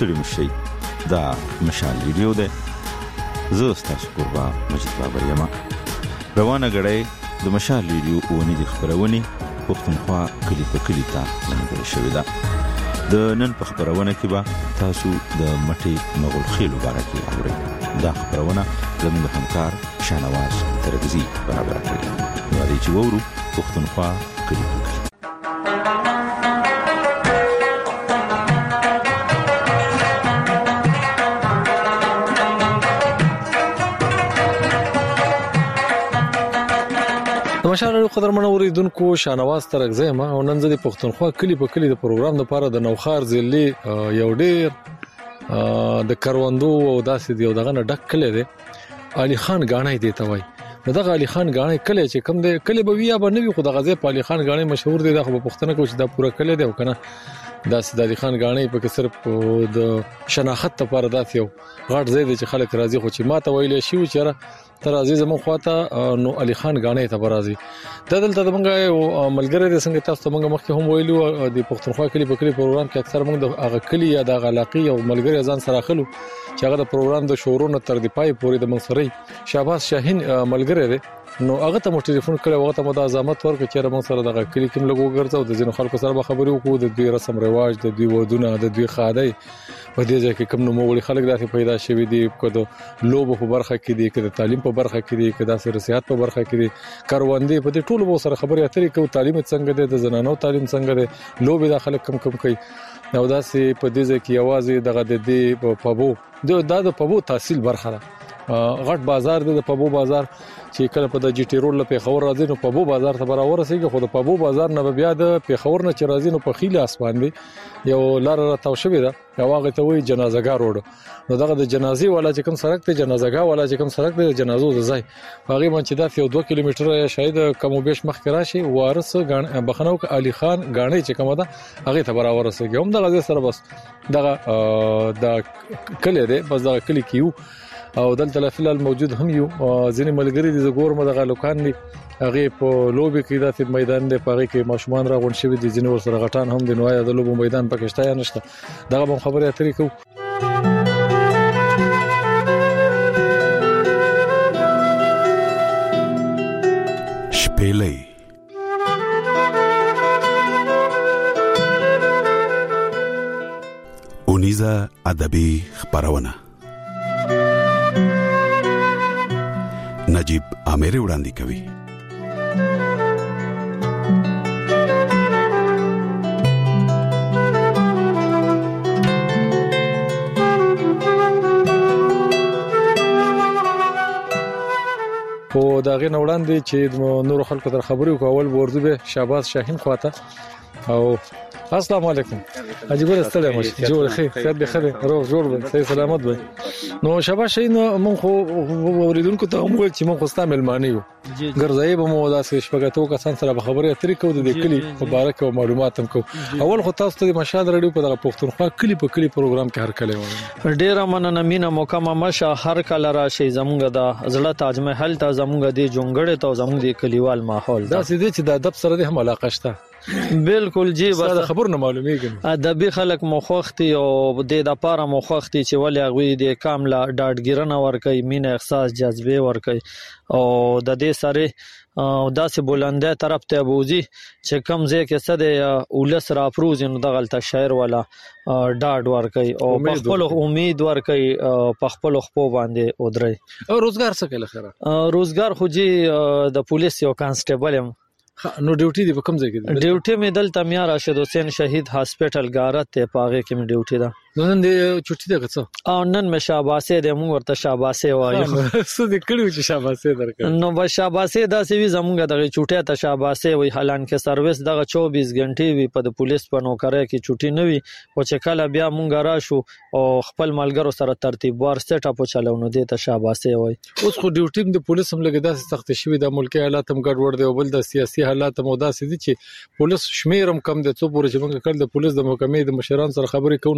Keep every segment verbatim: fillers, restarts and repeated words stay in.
ستړي مشئ. دا مشال ویډیو ده. زه ستاسو قربا مجید بابر یم. روانه غړی د مشال ویډیو ونی د خبرونې پښتونخوا کلی په کلی ته ځانګړې شوې ده. د نن په خبرونه کې به تاسو د مټي مغول خېلو باره کې اورئ. دا خبرونه زموږ همکار شانواز ترغزي برابر کړي. راځئ چې وورو پښتونخوا کلی په کلی. مشال قدرمن اوریدونکو شانواز ترغزي ما او نن زه د پښتونخوا کلی په کلی د پروګرام لپاره د نوخار ضلع یو ډیر د کروندو او داسې یو دغه ډک کلی دی. علي خان غاڼې دی ته وای. دغه علي خان غاڼې کلی چې کوم دی کلی به ویا به نه وي خو دغه ځای په علي خان غاڼې مشهور دی. دا خو په پښتنه کې چې دا پوره کلی دی او کنه داسې د علي خان غاڼې په کې صرف د شناخت لپاره داسې یو غاټ ځای دی چې خلک راځي. خو چې ماته ویلې شي چې تر عزیز مون خواته نو علي خان غاڼې ته برازي. د دلته د منګه ملګری د څنګه تاسو منګه مخکې هم ویلو د پښتونخوا کلی په کلی پروګرام کې اکثر موږ د هغه کلی یا د علاقې او ملګری ځان سره خلو چې هغه د پروګرام د شورونو تر دی پای پورې د منصري شهباز شاهین ملګری دی. نو هغه ته مو ټلیفون کړو هغه ته مو د ازامت ورکړ چې موږ سره د کلی کې لګو ګرځاو د ځینو خلکو سره به خبرې وکړو د دوی رسم رواج د دوی ودونه د دوی خادای په دې ځکه کوم نو مغولي خلک داسې پیدا شوي دي کده لوب په برخه کې دي کده تعلیم په برخه کې دي کده سیاست په برخه کې دي کاروندې په دې ټولو مو سره خبرې اترې کوي. تعلیم څنګه ده د زنانو تعلیم څنګه ده لوب د خلک کم کم کوي. نو داسې په دې ځکه یوازې دغه د دې په پبو د د پبو تحصیل برخه ده. غټ بازار دی د پبو بازار چې کله په د جی ټی روډ له پیښور راځي نو پبو بازار ته برابر رسیږي. خو د پبو بازار نه بیا د پیښور نه چې راځي نو په خیله اسمان دی یو لار راټاو شوی ده یو هغه ته وایي جنازګاه روډ. نو دغه د جنازي والا چې کوم سړک ته جنازګاه والا چې کوم سړک دی د جنازو ځای هغه باندې دا یو دوه کیلومتره شاید کم او بیش مخ راشي وارث بخنو علي خان غاڼې چې کومه ده هغه ته برابر رسیږي. هم دغه سره بس دغه د کلی دی بس دغه کلی کیو او دلته فلال موجود هم یو ځینې ملګری دي زګور مدغه لوکان دي هغه په لوبي کې داسې میدان دی په هغه کې ماشومان راغون شوی دي ځینې ور سره غټان هم د نوای د لوبو میدان پکې شته یا نشته دغه به خبرې اترې کوو. شپېلې اونیزه ادبي خبرونه نجیب امیر وړاندې کوي. په داغه نوړاندې چې نور خلکو تر خبرې کول ورته به شهباز شاهین خواته او السلام علیکم عجیب ستړی مش جوړ خیر خیر به خیر روغ جوړ به صحیح سلامت به. نو شهباز شاهین مونږ خو اوریدونکو ته هم چې مونږ خوستا ملمانه یو ګرځي به مو داسې شپږاتو کسان سره خبرې اترې کوو د کلی مبارک او معلومات هم کوو. اول خو تاسو ته مشال رادیو په دغه پښتونخوا کلی په کلی پروګرام کې هر کله وایي ډیر مننه مینا مکمه مشه هر کله راشي زمونږ د زړه تاج محل ته زمونږ د جونګړې ته زمونږ د کلیوال ماحول دا سې دي چې د ادب سره هم علاقه شته. بالکل جی بس خبر نه معلومیږي ادبي خلک مخوختي او د د پاره مخوختي چې ولې هغه د کامله ډاډګیرنه ور کوي مين احساس جذبه ور کوي او د دې سره داسې بلنده طرف ته بوزي چې کم ځای کې څه د ولس را پروز نو د غلطه شاعر ولا ډاډ ور کوي او په خپل امید ور کوي په خپل خپو باندې ودري. او روزګار څه کوي خیره روزګار خو جی د پولیس یو کانسټیبل نو ډیوټي دی په کوم ځای کې دی؟ ډیوټي مې دلته میا راشد حسین شهید هاسپټل غارت ته پاغه کې مې ډیوټي ده. نن دې چټي ده څه او نن مې شاباسه دې موږ ورته شاباسه وایو څه دې کړو چې شاباسه درکړ نو به شاباسه داسې وی زموږ دغه چټه ته شاباسه وی حالان کې سرویس دغه چوبیس غنټې وی په پولیس په نوکرۍ کې چټي نه وی او چې کله بیا موږ راشو او خپل ملګرو سره ترتیب وار سټ اپ چلونو دې ته شاباسه وای. اوس خو ډیوټي د پولیس هم لګیدا سخت شوی د ملکی حالات هم ګډوډ دی او بل د سیاسي حالات هم داسې دي چې پولیس شمیرم کم د څو پورې چې موږ کړل د پولیس د محکمې د مشران سره خبرې کوو ناغیم وای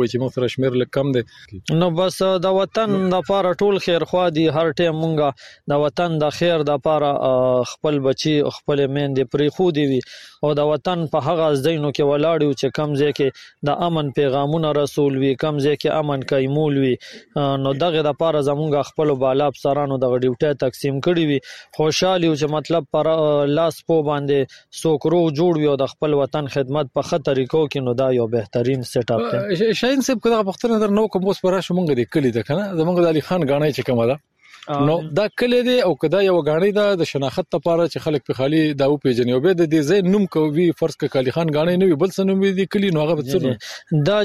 چې موږ سره شمیر لږ کم دی. نو بس د وطن د لپاره ټول خیر خوا دي، هر ټیم مونږه د وطن د خیر د لپاره خپل بچي خپل میندې پرې خو دی وي او د وطن په هغه ځایونو کې ولاړ یو چې کم ځای کې د امن پیغامونه رسول وي، کم ځای کې امن کایمول وي. نو دغه د لپاره زمونږ خپل بالا افسرانو د ډیوټي تقسیم کړی وي. خوشاله یو چې مطلب پر لاس په باندې سوکرو جوړ وي او د خپل وطن خدمت په خطر طریقو کې نو دا یو بهترین سیټ اپ دی. شاهین صاحب کله په خپل نظر نو کوم اوس پر راشو مونږ د کلی ده کنه زمونږ د علي خان غاڼې چې کومه ده نو دا کلی دی او کدا یو غاڼې ده د شناخت لپاره چې خلک په خالي دا او پیژني او به د دې ځای نوم کوي فرض ک علي خان غاڼې نه وي بل څه نوم دی کلی نو هغه څه دا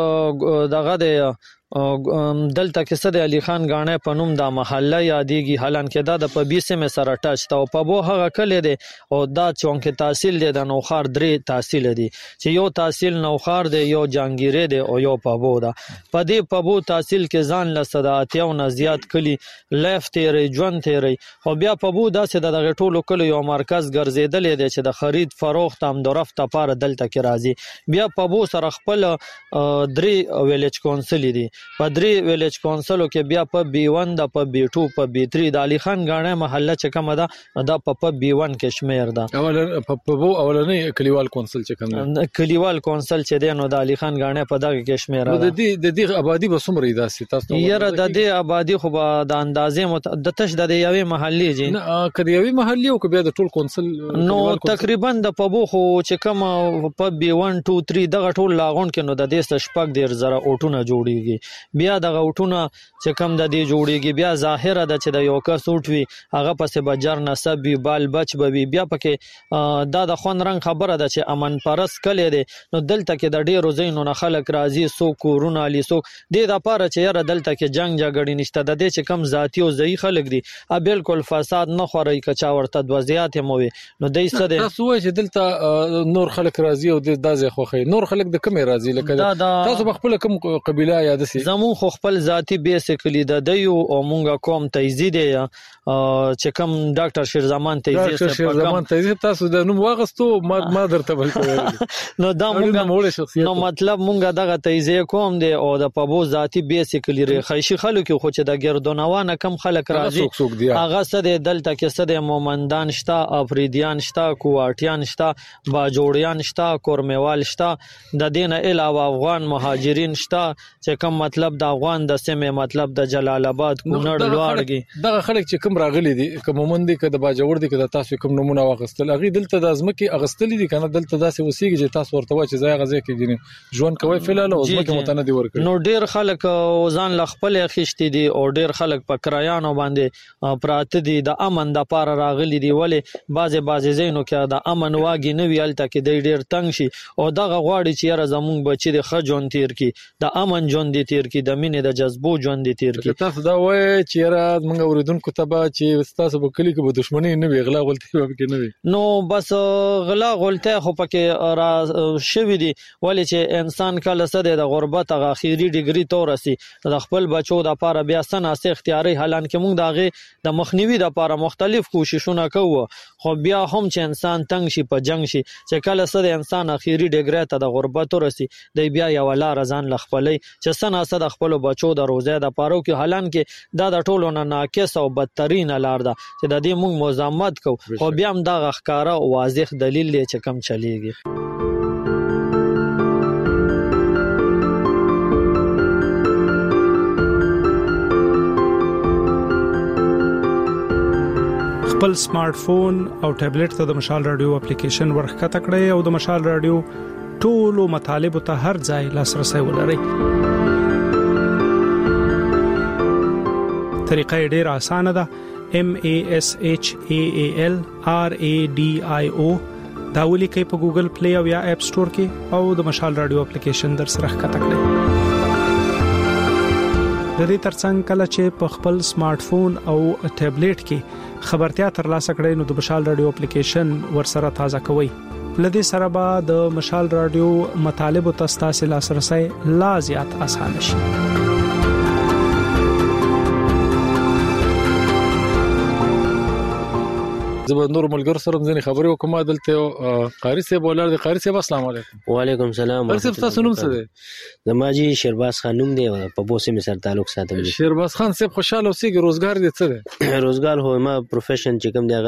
جی دغه د دلته کې صد علي خان غاڼې په نوم د محله یادېږي، حالانکه دا د په بیسه مې سره ټاچ تا او په بو هغه کلی دی او دا چونکه تحصیل دی د نوخار درې تحصیل دی چې یو تحصیل نوخار دی، یو جانګيره دی او یو په بو دا په دې په بو تحصیل کې ځان له صداتیو نه زیات کلی لیف تیری ژوند تیری او بیا په بو داسې د غټولو کلی یو مرکز ګرځیدل دی چې د خرید فروخت هم درفت لپاره دلته کې راځي. بیا په بو سره خپل درې ویلیج کونسل دی، په درې ویلیج کونسلو کې بیا په بی ون د په بی ټو په بی تری د علي خان غاڼې محله چې کومه ده دا په په بی ون کې شمیر ده. اول په بو اولنې کلیوال کونسل چې کوم کلیوال کونسل چې دی نو د علي خان غاڼې په دغه کې شمیر ده. د دې د دې آبادی به څومره داسې تاسو یره د دې آبادی خو به د اندازې مت د تش د یوې محلي جی نه کړي یوې محلي او بیا د ټول کونسل نو تقریبا د په بو خو چې کوم په بی ون ټو تری دغه ټول لاغون کې نو د دې شپږ ډیر زره اوټونه جوړیږي. بیا د غوټونه چې کم د دې جوړیږي بیا ظاهره د چې د یو کس اوټوي هغه پسې بجر نسب وی بال بچ بوي بیا پکې دا د خون رنگ خبره ده چې امن پرس کلی دی نو دلته کې د ډیرو زینو نه خلک راځي سو کورونه علی سو د د پاره چې یره دلته کې جنگ جګړې نشته د دې چې کم ذاتی او ځای خلک دي ا بالکل فساد نه خوري کچا ورته د وضعیت مو وي نو دای څه دی تاسو وایي چې دلته نور خلک راځي او د دازه خوخي نور خلک د کومه راځي لکه تاسو خپل کوم قبيله یاد سي زمون خو خپل ذاتی بیسیکلی د دیو او مونږه کوم تیزی دی چې کوم ډاکټر شیرزمان تیزی ډاکټر شیرزمان تیزی تاسو د نوم واغستو ما ما درته بل نو دا مونږه نو مطلب مونږه دغه تیزی کوم دی او د پبو ذاتی بیسیکلی خیشي خلک خو چې د ګردونوانه کم خلک راځي هغه سده دلته کې سده مومندان شتا افریدیان شتا کوواټیان شتا باجوړیان شتا کورمیوال شتا د دین علاوه افغان مهاجرین شتا چې کوم مطلب د افغان د سیمه مطلب د جلال آباد کونړ لوړږي دغه خلک چې کوم راغلي دي کوم مومند دي کده باجوړ دي کده تاسو کوم نمونه واغستل اغه دلته د ازمکه اغستل دي کنه دلته داسې وسیږي چې تاسو ورته وای چې ځای غزه کې ګینه ژوند کوي فلال او ازمکه متندي ورکړي نو ډیر خلک ځان لخپل خشتي دي او ډیر خلک په کرایانو باندې پراته دي د امن د پاره راغلي دي ولې بازه بازه زینو کې د امن واګي نه ویلته کې د ډیر تنگ شي او دغه غواړي چې را زمون بچی د خجون تیر کی د امن جون دي تیر کی د مینې د جذبو جون دي تیر کی تاسو دا وای چې را موږ اوریدونکو ته به چې تاسو په کلی کې به دښمنی نه وي غلا غلطي به کې نه وي نو بس غلا غلطه خو پکې را شوی دي ولې چې انسان کله سره د غربت غ اخیری ډیګری تورسي د خپل بچو د لپاره بیا سناسه اختیاري حالانکه موږ دغه د مخنیوي د لپاره مختلف کوششونه کوو خو بیا هم چې انسان تنگ شي په جنگ شي چې کله سره انسان اخیری ډیګری ته د غربت ورسي د بیا یو لار ځان لخپلې چې سناسه د خپل بچو د روزه د پاره کې حالانکه دا د ټولو نه ناقص او بدترین لار ده چې د دې موږ مزامت کو او بیا هم دا ښکارا واضح دلیل دی چې کم چلیږي خپل سمارټ فون او ټابلیټ ته د مشال رادیو اپلیکیشن ورخکته کړئ او د مشال رادیو ټولو مطالب ته هر ځای لاسرسي ولرئ. طریقه ډیره اسانه ده. M A S H A A L R A D I O دا ولیکئ په ګوګل پلی او یا اپ سٹور کې او د مشال رادیو اپلیکیشن در سره ښکته کړئ. د دې ترڅنګ کله چې په خپل سمارټ فون او ټابلیټ کې خبرتیا ترلاسه کړئ نو د مشال رادیو اپلیکیشن ورسره تازه کوئ. لدې سره به د مشال رادیو مطالب او تاسو لاسرسي لا زیات اسانه شي. زبندور ملګر سره ځنې خبرې وکم دلته قاری صاحب ولر دی. قاری صاحب السلام علیکم. وعلیکم السلام. قاری صاحب تاسو نوم څه دی؟ زما جی شیرباز خان نوم دی، په بوسه می سره تعلق ساتم. شیرباز خان صاحب خوشاله اوسئ. روزګار دې څه دی؟ روزګار هو ما پروفیشن چې کوم دی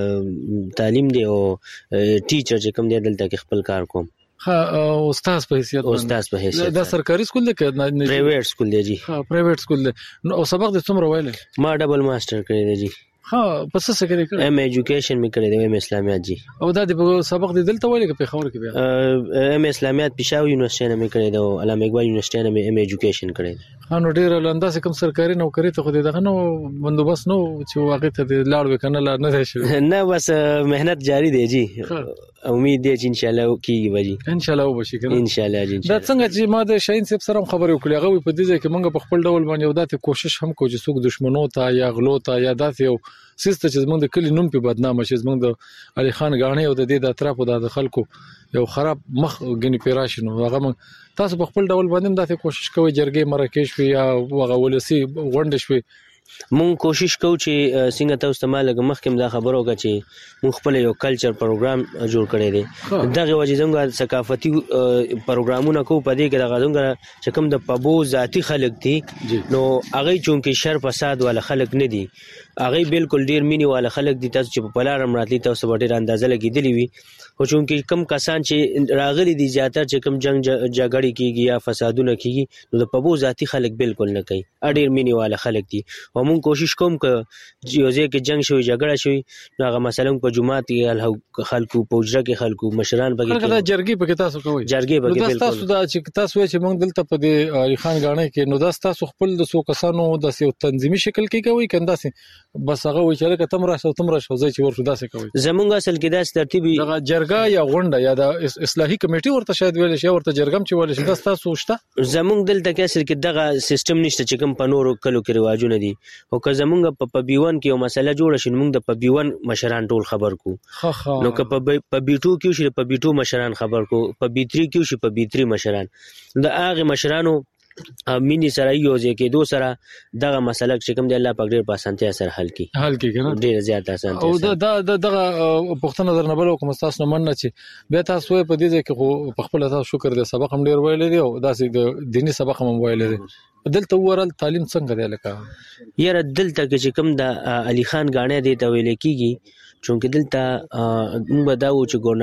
هغه تعلیم دی او ټیچر چې کوم دی دلته کې خپل کار کوم. ها استاد په حیثیت استاد په حیثیت. دا سرکاري سکول دی که پرایویټ سکول دی جی؟ ها پرایویټ سکول دی. نو سبق دې څومره ویلې؟ ما ډبل ماستر کړی دی جی. ها پس څه کړی کړی؟ ایم ایجوکیشن می کړی دی، ایم اسلامیات جی. او دا د سبق دې دلته ویلې که په خبر کې بیا؟ ایم اسلامیات پېښور یونیورسيټي نه می کړی دی او علامه اقبال یونیورسيټي نه می ایم ایجوکیشن کړی دی. ها نو ډیر لانداسه کوم سرکاري نوکری ته خو دې دغه نو بندوبست نو چې واقع ته لاړ وکنه لا نه شي. نه بس مهنت جاری دی جی. امید دی چې ان شاء الله کیږي بجی. ان شاء الله وبشي کنه ان شاء الله جی. دا څنګه چې ما د شاهین صاحب سره خبرې وکړې هغه په دې ځای کې موږ په خپل ډول باندې وداته کوشش هم کوو چې څوک دشمنو ته یا غلو ته یا داسې یو سیسته چې زموږ د کلی نوم په بدنامه شي، زموږ د علي خان غاڼې او د دې د اطرافو د خلکو یو خراب مخ غني پیراشي. نو هغه تاسو په خپل ډول باندې داسې کوشش کوئ جرګې مراکش وي یا هغه ولسی غونډه شوي؟ مونږ کوشش کوو چې څنګه تاسو ته مالګه مخکې دا خبرو وکړه چې مونږ خپل یو کلچر پروګرام جوړ کړی دی. دغه وجه زموږ ثقافتي پروګرامونه کوو په دې کې دغه زموږ چې کوم د پبو ذاتی خلک دي نو هغه چونکې شر فساد والا خلک نه دي، هغه بالکل ډیر مینی والا خلک دي. تاسو چې په پلارم راتلی تاسو به ډیر اندازه لګیدلی وي، خو چونکې کم کسان چې راغلي دي زیاتره چې کم جنگ جګړې کیږي یا فسادونه کیږي نو د پبو ذاتی خلک بالکل نه کوي، ډیر مینی والا خلک دي. او مونږ کوشش کوم ک یو ځای کې جنگ شوی جګړه شوی نو هغه مثلا په جمعات کې خلکو په اجره کې خلکو مشران بګي دا جرګي په کې تاسو کوي جرګي بګي بالکل. تاسو دا چې تاسو چې مونږ دلته په دې علي خان غاڼې کې نو دا تاسو خپل د سو کسانو د سیو تنظیمي شکل کې کوي کنده سي بس هغه وی چې تم راشه تم راشه ځای چې ورته داسې کوي؟ زمونږ اصل کې دا ترتیبي دا جرګه یا غونډه یا د اصلاحي کمیټي ورته شاید ویل شي ورته جرګم چې ویل شي دا تاسو شته؟ زمونږ دلته کې اصل کې دغه سیستم نشته چې کوم په نورو کلو کې رواجونه دي. او که زمونږ په پبیون کې یو مسله جوړه شي موږ د پبیون مشران ټول خبر کو. نو که په پبیټو کې شي په بیټو مشران خبر کو، په بیتری کې شي په بیتری مشران. د هغه مشرانو مینی سره یو ځکه دو سره دغه مسله چې کوم دی الله پاک ډیر په اسانتیا سره حل کی حل کی کنه ډیر زیات اسانتیا. او دا د دغه پښتنه نظر نه بل کوم تاسو نه مننه چې به تاسو په دې ځکه خو په خپل تاسو شکر دې سبق هم ډیر ویل دی او داسې د دینی سبق هم ویل دی. دلته ورل تعلیم څنګه دی لکه یاره دلته کې چې کوم د علي خان غاڼې دی ته ویل کیږي چونکه دلته موږ دا و چې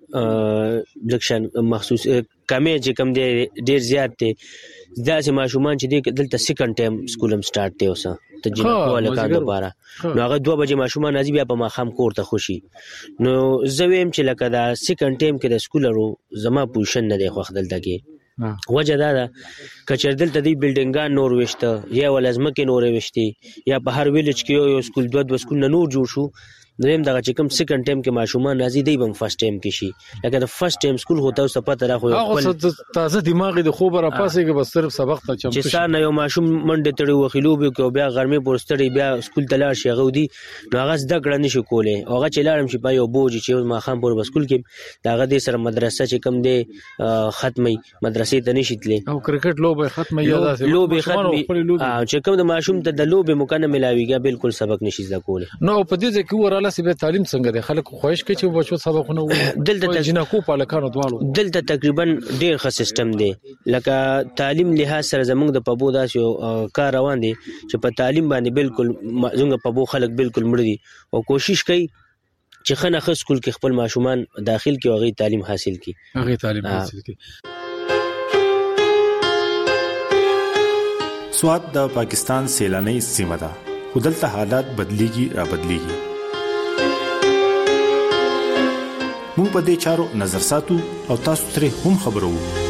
ګورنمنت الیکشن مخصوص کمې چې کوم دی ډیر زیات دی. دا چې ماشومان چې دی دلته سیکنډ ټایم سکول هم سٹارټ دی اوسه ته جنکو الکان لپاره نو هغه دوه بجې ماشومان راځي بیا په ماښام کور ته خوشي. نو زه ویم چې لکه دا سیکنډ ټایم کې د سکولرو زما پوزیشن نه دی خوښ دلته کې. وجه دا ده کچر دلته دی بلډینګان نور وشته یا ولازمکه نور وشتي یا په هر ویلج کې یو سکول دوه دوه سکول نور جوړ شو. نو هم دا چې کوم سیکنډ ټایم کې ماشومان راځي دی بم فرست ټایم کې شي لکه د فرست ټایم سکول هوته او سپته را خو خپل تازه دماغ د خوب را پاسه کې بس صرف سبق ته چمتو چې سار نه یو ماشوم منډه تړي وخیلو به کو بیا غرمه پورستړي بیا سکول ته لاړ شي غو دی نو هغه زده کړه نشي کوله هغه چې لاړم شي په یو بوج چې ما خام پور سکول کې دا غدي سره مدرسه چې کم دی ختمي مدرسې ته نشي تللی او کرکټ لوبه ختمه یا داسې لوبه ختمي چې کوم د ماشوم ته د لوبه مکنه ملاويږي بالکل سبق نشي زده کوله. نو په دې ځکه وراله سي به تعلیم څنګه د خلکو خوښ کې چې بچو سبقونه وایي دلته جنکو په لکانو دوالو دلته تقریبا ډیر ښه سیستم دی لکه تعلیم لحاظ سره زموږ د پبو داسې کار روان دي چې په تعلیم باندې بالکل زموږ پبو خلک بالکل مړ دي او کوشش کوي چې خنه خ سکول کې خپل ماشومان داخل کې او غي تعلیم حاصل کړي هغه تعلیم حاصل کړي. سواد د پاکستان سیلاني سیمه ده خو دلته حالات بدليږي را بدليږي. مونږ په دې چارو نظر ساتو او تاسو ترې هم خبرو.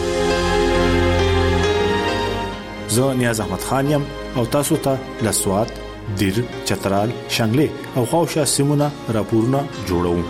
زه نیاز احمد خان یم او تاسو ته د سواد دیر چترال شانګله او خوشا سیمونه راپورونه جوړوم.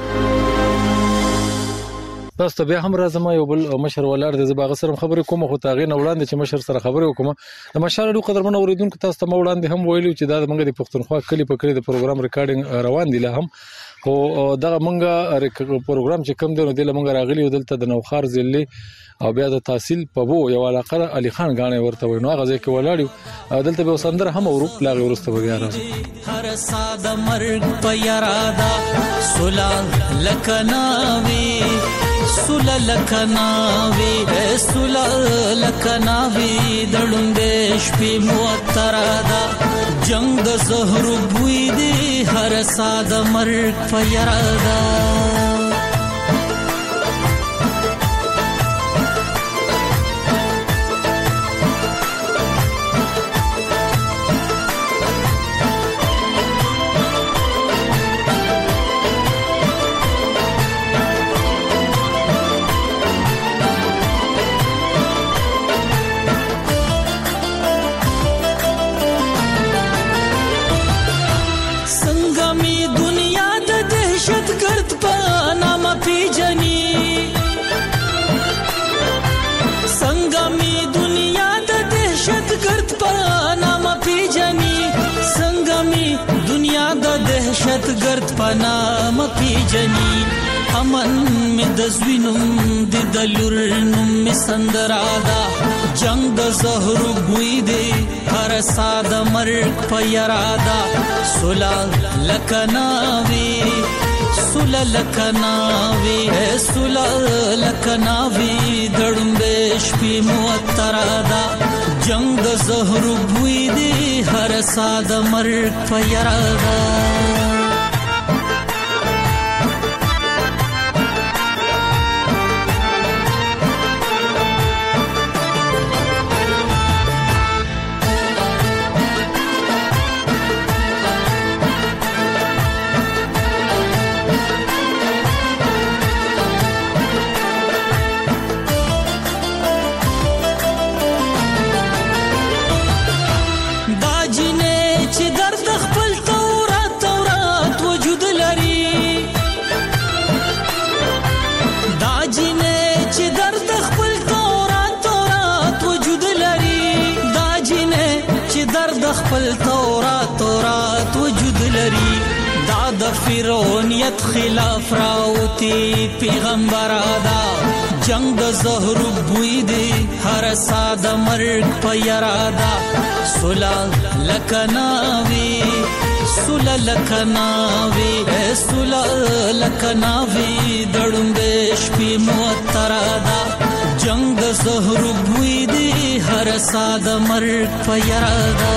تاسو ته بیا هم راځم یو بل مشر ولر د زباغ سره خبرې کوم خو تاغې نه وړاندې چې مشر سره خبرې وکم د مشر له قدرمن اوریدونکو تاسو ته وړاندې هم ویلو چې دا موږ د پښتونخوا کلی په کلی د پروګرام ریکارډینګ روان دي له هم خو دغه مونږه پروګرام چې کوم دی نو د لمونږ راغلی دلته د نوخار ضلع او بیا د تحصیل په بو یو علاقه علي خان غاڼه ورته وي نو هغه ځکه ولاړیو دلته به وسندر هم ورو لاغي ورسته بیا راځي هر ساده مرګ په یارادا سولا لکناوي سولا لکناوي سولا لکناوي دړندې شپې موترادا جنگ د زهر بوی دی هر ساده مرګ په یارادا دهشت گرد پنام پیجنی امن می دزوینم دی دلورنم می سندرادا جنگ د زهر بوی دی هر ساده مرګ پیرادا سولا لکناوی سولا لکناوی سولا لکناوی دړمبې شپې موترادا جنگ د زهر بوی دی هر ساده مرګ پیرادا خپل تورات تورات وجود لري دا د فرعونیت خلاف راوتی پیغمبر ادا جنگ د زهر بوی دی هر ساده مرګ په یارادا سولا لکناوی سولا لکناوی سولا لکناوی دړمبې شپې موترادا جنگ د زهر بوی دی هر ساده مرګ په یارادا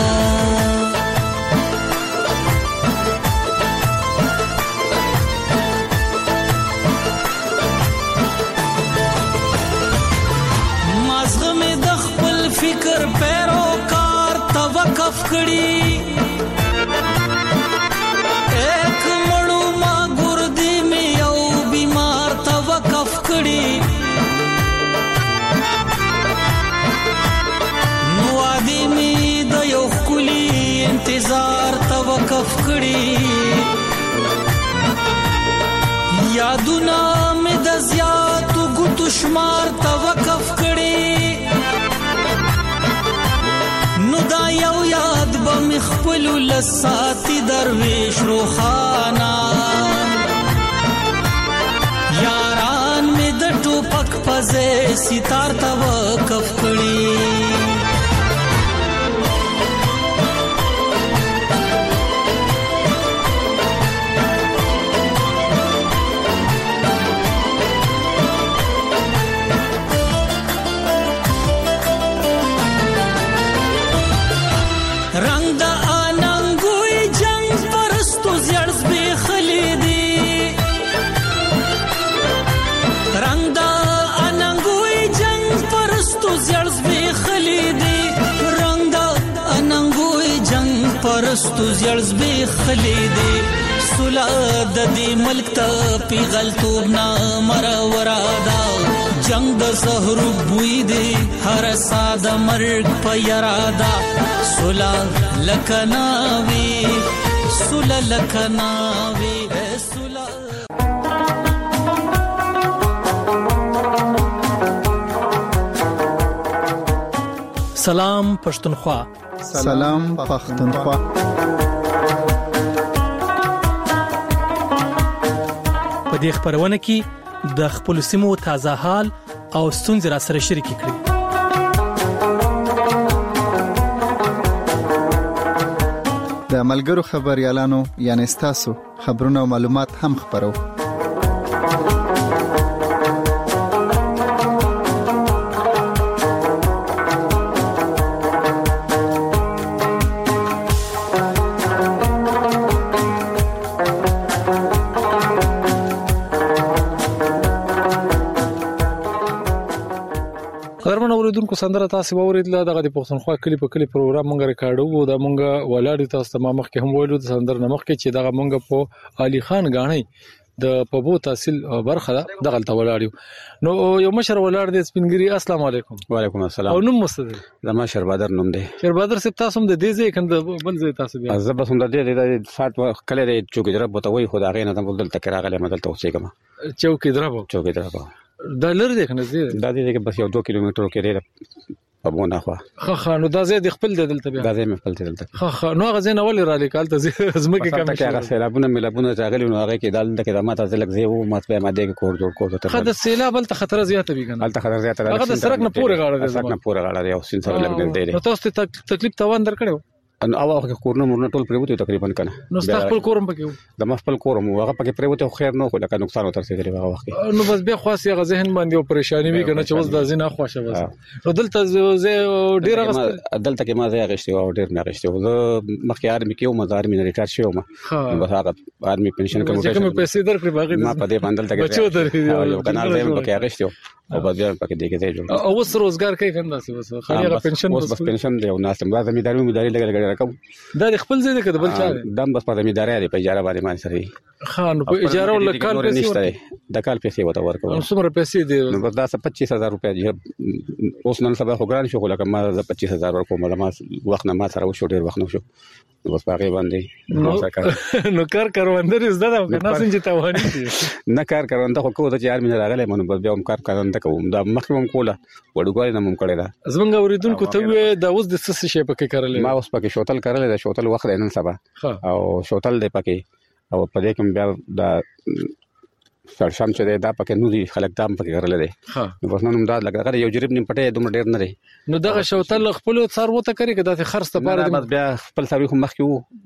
فکر پیروکار توقف کړي ایک مړو ما ګردی می یو بیمار توقف کړي نو ادي می د یو کلی انتظار توقف کړي یادونه می د زیاتو ګوتو شمار توقف کړي نو دا یو یاد به مخبل لساتی درویش روخانا یاران می د ټوپک پزې ستار توقف کړي پرستو زړز به خلیدي سولا د دې ملک ته پیغلتوب نا مرورا جنگ د زهر بوی دی هر ساده مرګ په یارادا سولا لکناوی سولا لکناوی سولا سلام پښتونخوا سلام پښتونخوا په دې خبرونه کې د خپل سیمو تازه حال او ستونزې را سره شریک کړي. د ملګرو خبريالانو یعنی ستاسو خبرونه او معلومات هم خبرو. خبرونه اوریدونکو سندره تاسو ووریدل دغه د پښتونخوا کلی په کلی پروګرام مونږ ریکارډو دا مونږ ولاړ تاسو ته مخ کې هم ویلو د سندره نمخ کې چې دغه مونږ په علي خان غاڼي د پبو تحصیل برخه دغه ته ولاړ نو یو مشر ولاړ د سپینګری. السلام علیکم. وعلیکم السلام. او نوم مستد زما شربادر نوم دی. شربادر سپ تاسو د دې ځای کنده بل ځای تاسو بیا زه به هم د دې د سات کله د چوکیدره بوتوي خدای غي نه بل تل راغله مدل ته اوسېګم. چوکیدره چوکیدره دا لر دی کنه زی دا دی کې بس یو دوه کیلومتر کې لري په مونږه خو. خه خه نو دا زی د خپل دلته بیا دا زی خپل دلته. خه خه نو غزه نه ولې را لیکال ته زمکه کم شي. هغه سیلابونه ملابونه راغلي نو هغه کې دلته کې د ماته ځلک زی وو مات به ماده کې کور جوړ کوته. خه د سیلاب بل ته خطر زیاته وی کنه. بل ته خطر زیاته راځي. هغه د سرک نه پوره غاړه دی. سرک نه پوره غاړه دی او سین سره لګ دی. نو تاسو ته تکلیف توان درکړو ان او هغه کورونه مورنه ټول پریوته تقریبا کنه. نو خپل کورم پکې د خپل کورم هغه پکې پریوته خیر نه خو لکه نقصان وتر سي دی هغه وخت. نو بس به خاصه هغه ذهن باندې او پریشانی وی کنه چې اوس د ځینه خوښه وځي. نو دلته زه ډیر غست دلته کې ما زه غشتي او ډیر نه غشتي او زه مخکې ارمي کې او مزار مې ریټایر شوم. بس هغه ارمي پنشن کوم چې کوم پیسې درکړي باغې ما په دې باندې دلته کې یو کنال زم پکې غشتي او بس بیا پکې دې کې ځای جوړ. او اوس روزګار کوي کنده څه وس خالي هغه پنشن اوس بس پنشن دی او ناس هم زمینداری زمینداری لګل راکم. دا خپل ځای کې بل چا دم بس په زمینداری دی په اجاره باندې مان سره خان په اجاره ول کال پیسې د کال پیسې وته ورکو. څومره پیسې دی؟ نو بس دا پچیس هزار روپیا دی. اوس نن سبا خو ګران شو خو لکه ما پچیس هزار ورکو ما وخت نه ما سره وشو ډیر وخت نو شو بس باغې باندې نو کار کاروندر زده دا نه څنګه توانی دي نه کار کارونده خو کوو چې یار مینه راغله منو بس بیا هم کار کارونده کوم دا مخکوم کوله وړوګای نه مم کړی دا زمونږ اوریدونکو ته دا اوس د څه شي پکې کارل ما اوس پکې شوتل کارل دا شوتل وخت نن سبا او شوتل دی پکې او په دې کوم بیا دا سرشم چې دا پکې نو دي خلک دام پکې کارل دي نو بس نن دا لګره یو جریب نیم پټه دومره ډیر نه دی. نو دغه شوتل خپل څارو ته کوي کدا ته خرڅ ته پاره بیا خپل تاریخ مخ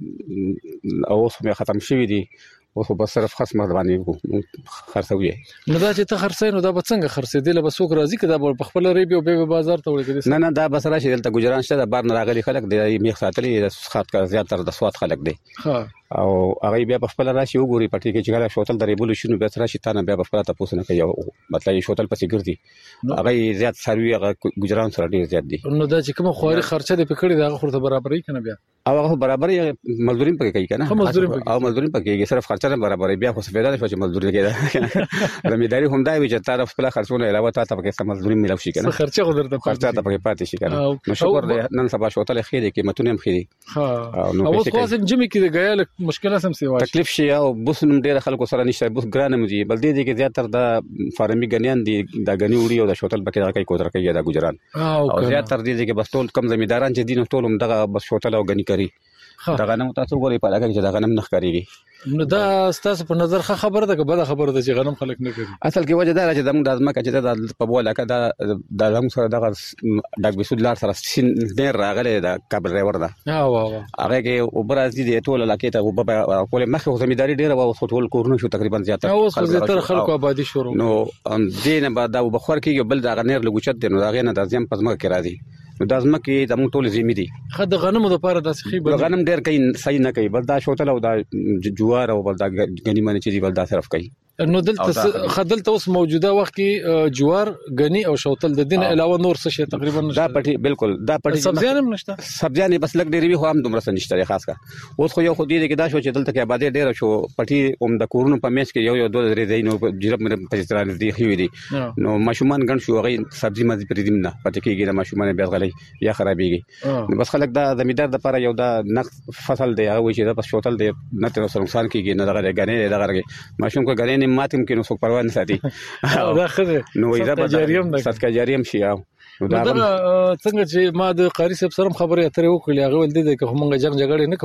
کې او اوس مې ختم شوی دی او خو بس صرف خصم باندې خرڅوي. نو دا چې ته خرڅې نو دا به څنګه خرڅې دی له بسوک راځي کدا په خپل ریبي او به بازار ته وړي. نه نه دا بس راشي دلته ګجران شته د بار نه راغلي خلک دی میخ ساتلي د خاط کا زیات تر د سواد خلک دی او هغه بیا په خپل راشي وګوري پټي کې چې غلا شوتل د ریبولوشن بیا راشي تانه بیا په خپل تاسو نه کوي مطلب شوتل پسې ګرځي هغه زیات سروي هغه ګجران سره ډیر زیات دي. نو دا چې کوم خواري خرچه دی پکړي دا خو ته برابرې کنه بیا او هغه برابرې مزدوري پکې کوي کنه او مزدوري پکې صرف خرچه نه برابرې بیا خو سفیدا شو چې مزدوري کېده زمینداری هم دا وی چې طرف خپل خرڅونه علاوه تا ته پکې مزدوري ملو شي کنه خرچه خو درته خرچه ته پکې پاتې شي کنه. نو شکر دې نن سبا شوتل خېده قیمتونه هم خېدي ها او اوس خاصم جمی کې د غیال مشکله سم سی تکلیف شي او بوس نم ډیر خلکو سره نشته بوس ګرانه مزي بل دې کې زیات تر د فارمي غنیان دي د غنی وړي او د شوتل پکې راکې کوتر کوي د ګجران او زیات تر دې کې بس ټول کم زمینداران چې دین ټول هم دغه بس شوتل او غنی کوي دا غنم تاسو غوړي په لګي چې دا غنم نخ کوي. نو دا ستاسو په نظر ښه خبره ده که بده خبره ده چې غنم خلک نه کوي؟ اصل کې وجه دا چې زموږ د ازمکه چې د په بوله کې دا د زموږ سره دغه ډاک بسود لار سره سین ډیر راغلی د کابل ریور ده ها وا وا هغه کې او برازي دي ټول لکه ته په کول مخه زمینداری ډیر او ټول کورونه شو تقریبا زیاته او زیاتره خلکو آبادی شروع نو دینه بعد دا بخور کې بل دا غنیر لګوچت دي نو دا غنه د ځم پزما کې راځي نو د ازمکه د موږ ټول زمي دي خد غنمو د پاره د سخي بل غنم ډیر کوي صحیح نه کوي بل دا شوتل او دا جوار او بل دا غنی معنی چې بل دا صرف کوي. نو دلته خدلته اوس موجوده وخت کې جوار غنی او شوتل د دین علاوه نور څه شي تقریبا دا پټي بالکل دا پټي سبزیان هم نشته سبزیان بس لګ ډیری خو هم دومره نشته خاص کا اوس خو یو خو دې کې دا شو چې دلته کې آبادی ډیر شو پټي هم د کورونو په میش کې یو یو دوه درې دی نو جرب مې په ستران دي خو دي نو ماشومان ګڼ شو غي سبزی مزي پرې دیم نه پټي کېږي د ماشومان بیا غلي یا خرابېږي نو بس خلک دا زمیندار د لپاره یو دا نقص فصل دی هغه چې دا بس شوتل دی نه تر سره نقصان کېږي نه دغه غنی دغه ماشوم کو غنی نه ماتم کې نو پروان ساتي دا خره نو ایدا به جاریهم د صدقه جاریهم شي او دا څنګه چې ما د قاری صاحب سره خبرې اترې وکړې هغه ول دي چې موږ جنگ جګړه نه کوو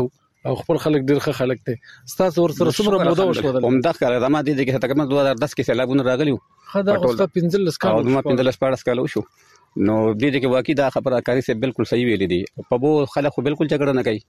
او خپل خلک ډیر ښه خلک دي. ستاسو ورسره څومره موده وشو؟ هم د ښکار د ما دي کې تقریبا دوه هزار دس کې سیلابونه راغلي. خدا اوسه پنځلس کال او ما پنځلس پاړس کال وشو. نو دې دې کې واقعي دا خبره کاری سه بالکل صحیح ویلې دي. په بو خلک خو بالکل جګړه نه کوي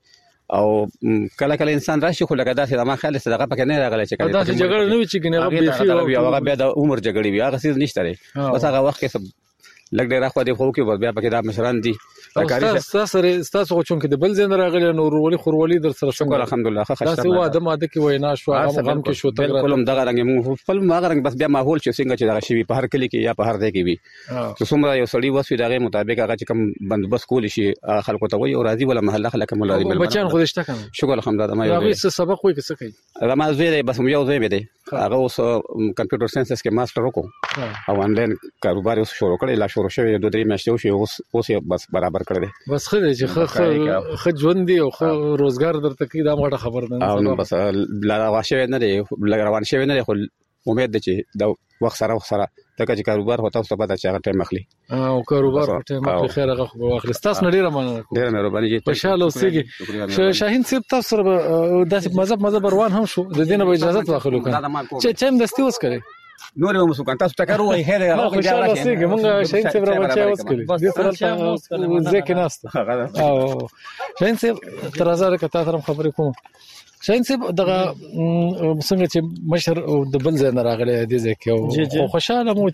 او کله کله انسان راشي خو لکه داسې ما خیال سره هغه پکې نه راغلی چې کله دا جګړه نه وي چې کنه هغه بيخي او هغه بیا د عمر جګړې وي هغه څه نشته لري. بس هغه وخت کې لګ ډیر اخو دې خو کې بیا پکې دا مشران دي تاسو سره تاسو چون کې د بل زین راغلی نو ورولي خورولي در سره شکر الحمدلله ښه خاصه تاسو واده ماده کې وینا شو هغه غم کې شو تر کولم دغه رنګ مو خپل هغه رنګ بس بیا ماحول چې څنګه چې دغه شی په هر کلی کې یا په هر ځای کې وي چې څومره یو سړی وسوي دغه مطابق هغه چې کوم بندوبست کول شي خلکو ته وي او راضي ولا محله خلک مولا دي بچان خو دشته کنه شکر الحمدلله ما یو سبق وای کې څه کوي ما زوی بس یو زوی به دی هغه اوس کمپیوټر ساينس کې ماستر وکړو او انلاین کاروبار اوس شروع کړی لا شروع شوی دوه درې میاشتې شوی اوس اوس بس برابر کړی بس خو دې چې خو ژوند دی او خو روزګار درته کې دا ماته خبر نه او نو بس لا واشه نه دی روان شوی نه دی خو امید ده چې دا وخت سره وخت سره دا چې کاروبار هوتا اوس په دا چې هغه ټایم اخلي او کاروبار په ټایم اخلي خیر هغه خو واخلي تاسو نه ډیره مننه ډیره مهرباني جی خوشاله اوسئ. شاهین صاحب تاسو سره داسې مذهب مذهب روان هم شو د دینه به اجازه واخلو کنه چې چم دستي اوس کړي نور یو مسو کنه تاسو ټکر وای هره هغه خوشاله اوسئ موږ شاهین صاحب را بچا اوس کړي د سره ځکه ناست او شاهین صاحب تر هزار کته ترم خبرې کوم. شاهین صاحب دغه څنګه چې مشر د بل ځای نه راغلی دی ځکه او خوشاله مو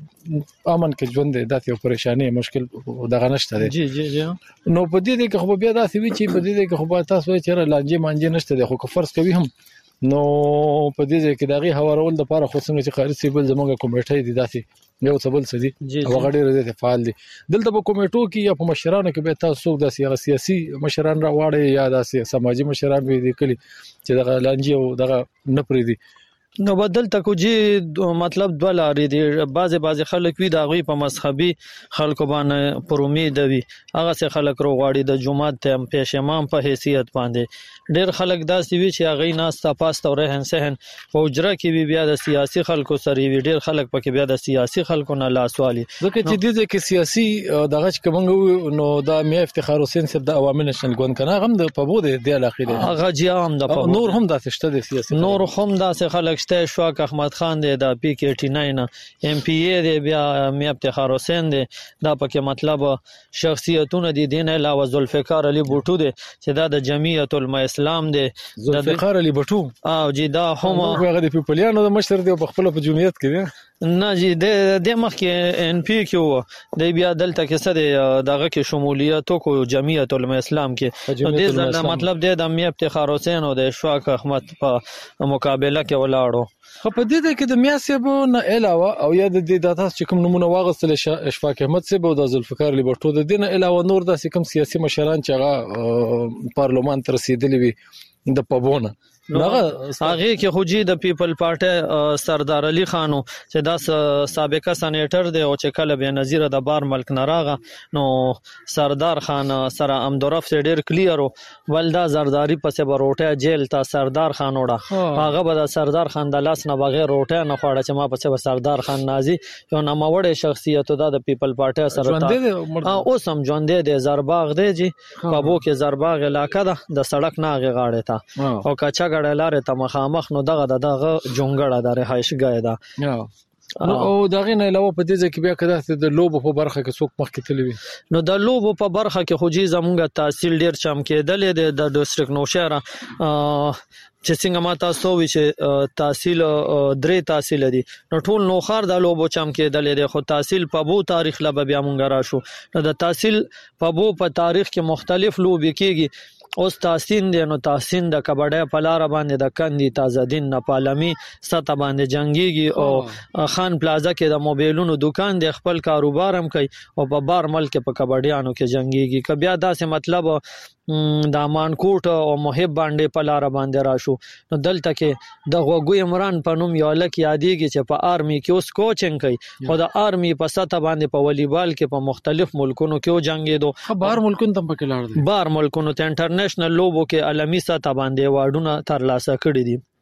چیرې امن کې ژوند دی داسې یو پریشانی مشکل دغه نشته دی. جی جی جی نو په دې کې خو بیا داسې وی چې په دې کې خو تاسو چیرې لانجې مانجې نشته دی خو فرض کوي هم نو په دې کې دغه هوارول د لپاره خو څنګه چې خارجي سیبل زموږه کمیټه دي داسې یو څه بل څه دي او غړي رته فعال دي دلته په کمیټو کې یا په مشرانو کې به تاسو د سیاسي مشران را واړی یا د سماجی مشران وي دي کلی چې دغه لانجې او دغه نپری دي نو بدل تکو جی مطلب دوه لارې دي. بعضی بعضی خلک وی دا غوي په مذهبي خلکو باندې پر امید وي هغه څه خلک روغاړي د جمعات ته پیش امام په حیثیت باندې ډېر خلک داسې وی چې هغه ناستا پاسته او رهن سهن په اجره کې وی بیا د سیاسي خلکو سره وی ډېر خلک پکې بیا د سیاسي خلکو نه لاسوالي ځکه چې د دې کې سیاسي دغه چې کومه نو دا میا افتخار حسین صاحب د عوامي نشن ګون کنه هم د پبو د علاقې دي هغه جی هم د پبو نور هم داسې شته د سیاسي نور هم داسې خلک شته شواک احمد خان دی د پی کې اټی ناین ایم پی ای دی بیا میا افتخار حسین دی دا پکې مطلب شخصیتونه دي دین علاوه ذوالفقار علی بوټو دی چې دا د جمعیت العلماء اسلام دی ذوالفقار علی بوټو او جی دا هم هغه د پیپلیانو د مشر دی په خپل په جمعیت کې دی نه جی د د مخ کې ان پی کې د بیا دلته کې څه دی دغه کې شمولیت کو جمعیت العلماء اسلام کې د دې مطلب دی د میا افتخار حسین او د شواک احمد په مقابله کې ولاړو. خو په دې کې د میاسبو نه علاوه او یا د دې داتا چې کوم نمونه واغستل اشفاق احمد صاحب او د ذوالفقار علی بوټو د دین علاوه نور داسې کوم سیاسي مشران چې هغه پارلمان ته رسیدلی وي د پبونه هغه هغه کې خو جی د پیپل پارټي سردار علي خانو چې دا سابقه سېنیټر دی او چې کله به نظیر د بار ملک نراغه نو سردار خان سره امدورف ډیر کلیر ولدا زرداری پسې بروټه جیل تا سردار خان وړه هغه به د سردار خان د لاس نه بغیر روټه نه خوړه چې ما پسې سردار خان نازي یو ناموړې شخصیت د پیپل پارټي سره اوس هم ژوند دی زرباغ دی جی بابو کې زرباغ علاقہ ده د سړک نه غاړه تا او کچا لارې ته مخامخ نو دغه دغه جونګړه د رهایشګاه ده او دغه نه علاوه په دې کې بیا کده د لوبو په برخه کې څوک مخ کې تلوي نو د لوبو په برخه کې خو جی زمونږه تحصیل ډیر چم کېدل د ډیسټریکټ نوشهره چې څنګه ما تاسو وی چې تحصیل درې تحصیل دي نو ټول نوخار د لوبو چم کېدل دي خو تحصیل په بو تاریخ لا بیا مونږ را شو نو د تحصیل په بو په تاریخ کې مختلف لوبي کېږي اوس تحسین دی نو تحسین د کبډه په لار باندې د کندي تازه دین نه پالمي ستا باندې جنگيږي او خان پلازا کې د موبایلونو دکان دی خپل کاروبار هم کوي او په بار ملک په کبډیانو کې جنگيږي کبیا داسې مطلب د مانکوټ او محب باندې په لار باندې راشو نو دلته کې د غوګو عمران په نوم یو لک یادېږي چې په آرمي کې اوس کوچنګ کوي خو د آرمي په ستا باندې په والیبال کې په مختلف ملکونو کې جنگېدو بار ملکونو ته پکې لاړ دي بار ملکونو ته انټرنیشنل لوبو کې عالمي سطح باندې واډونه ترلاسه کړي دي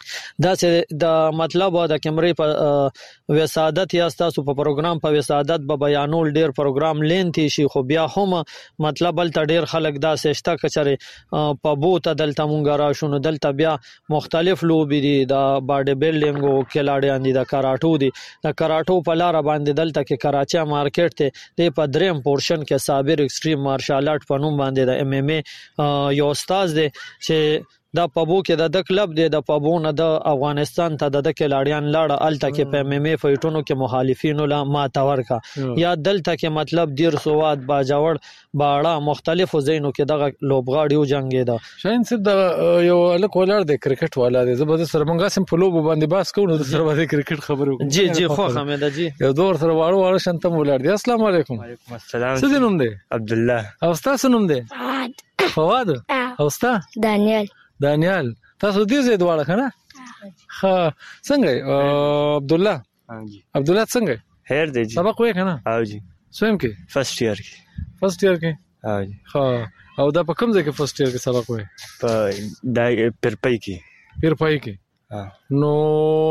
دا چې د مطلب د کیمرې په وسادت یا تاسو په پروګرام په وسادت به بیانول ډیر پروګرام لینتی شي خو بیا هم مطلب بل ډیر خلک دا سشته کچره په بوته دلته مونږ را شونو دلته بیا مختلف لوبي دي د باډي بیلډینګ او کلاډیان دي د کراټو دي د کراټو په لار باندې دلته کې کراچا مارکیټ ته د پدریم پورشن کې صابر ایکستریم مارشال آرټ په نوم باندې د ایم ایم ای یو استاد دی چې دا پبو کې د د کلب دی د پبو نه د افغانستان ته د د کلاډیان لاړه الته کې په ایم ایم ای فایټونو کې مخالفینو لا ماتور کا یا دلته کې مطلب دیر سواد باجوړ باړه مختلفو زینو کې دغه لوبغاړیو جنگي دا شاین سب د یو الک ولر د کرکټ والا دی زبر سره مونږه سم په لوب باندې باس کوو د سره باندې کرکټ خبرو جی جی خو حمید جی یو دور سره واړو واړو شنتم ولر دی السلام علیکم وعلیکم السلام څه نوم دی عبد الله او تاسو نوم دی فواد فواد او تاسو دانیال دانیال تاسو دې زید واړه کنه ها څنګه عبد الله ها جی عبد الله څنګه خیر دی جی سبق وې کنه ها جی سویم کې فرست ایئر کې فرست ایئر کې ها جی ها او دا په کوم ځای کې فرست ایئر کې سبق وې په دای پرپای کې پرپای کې ها نو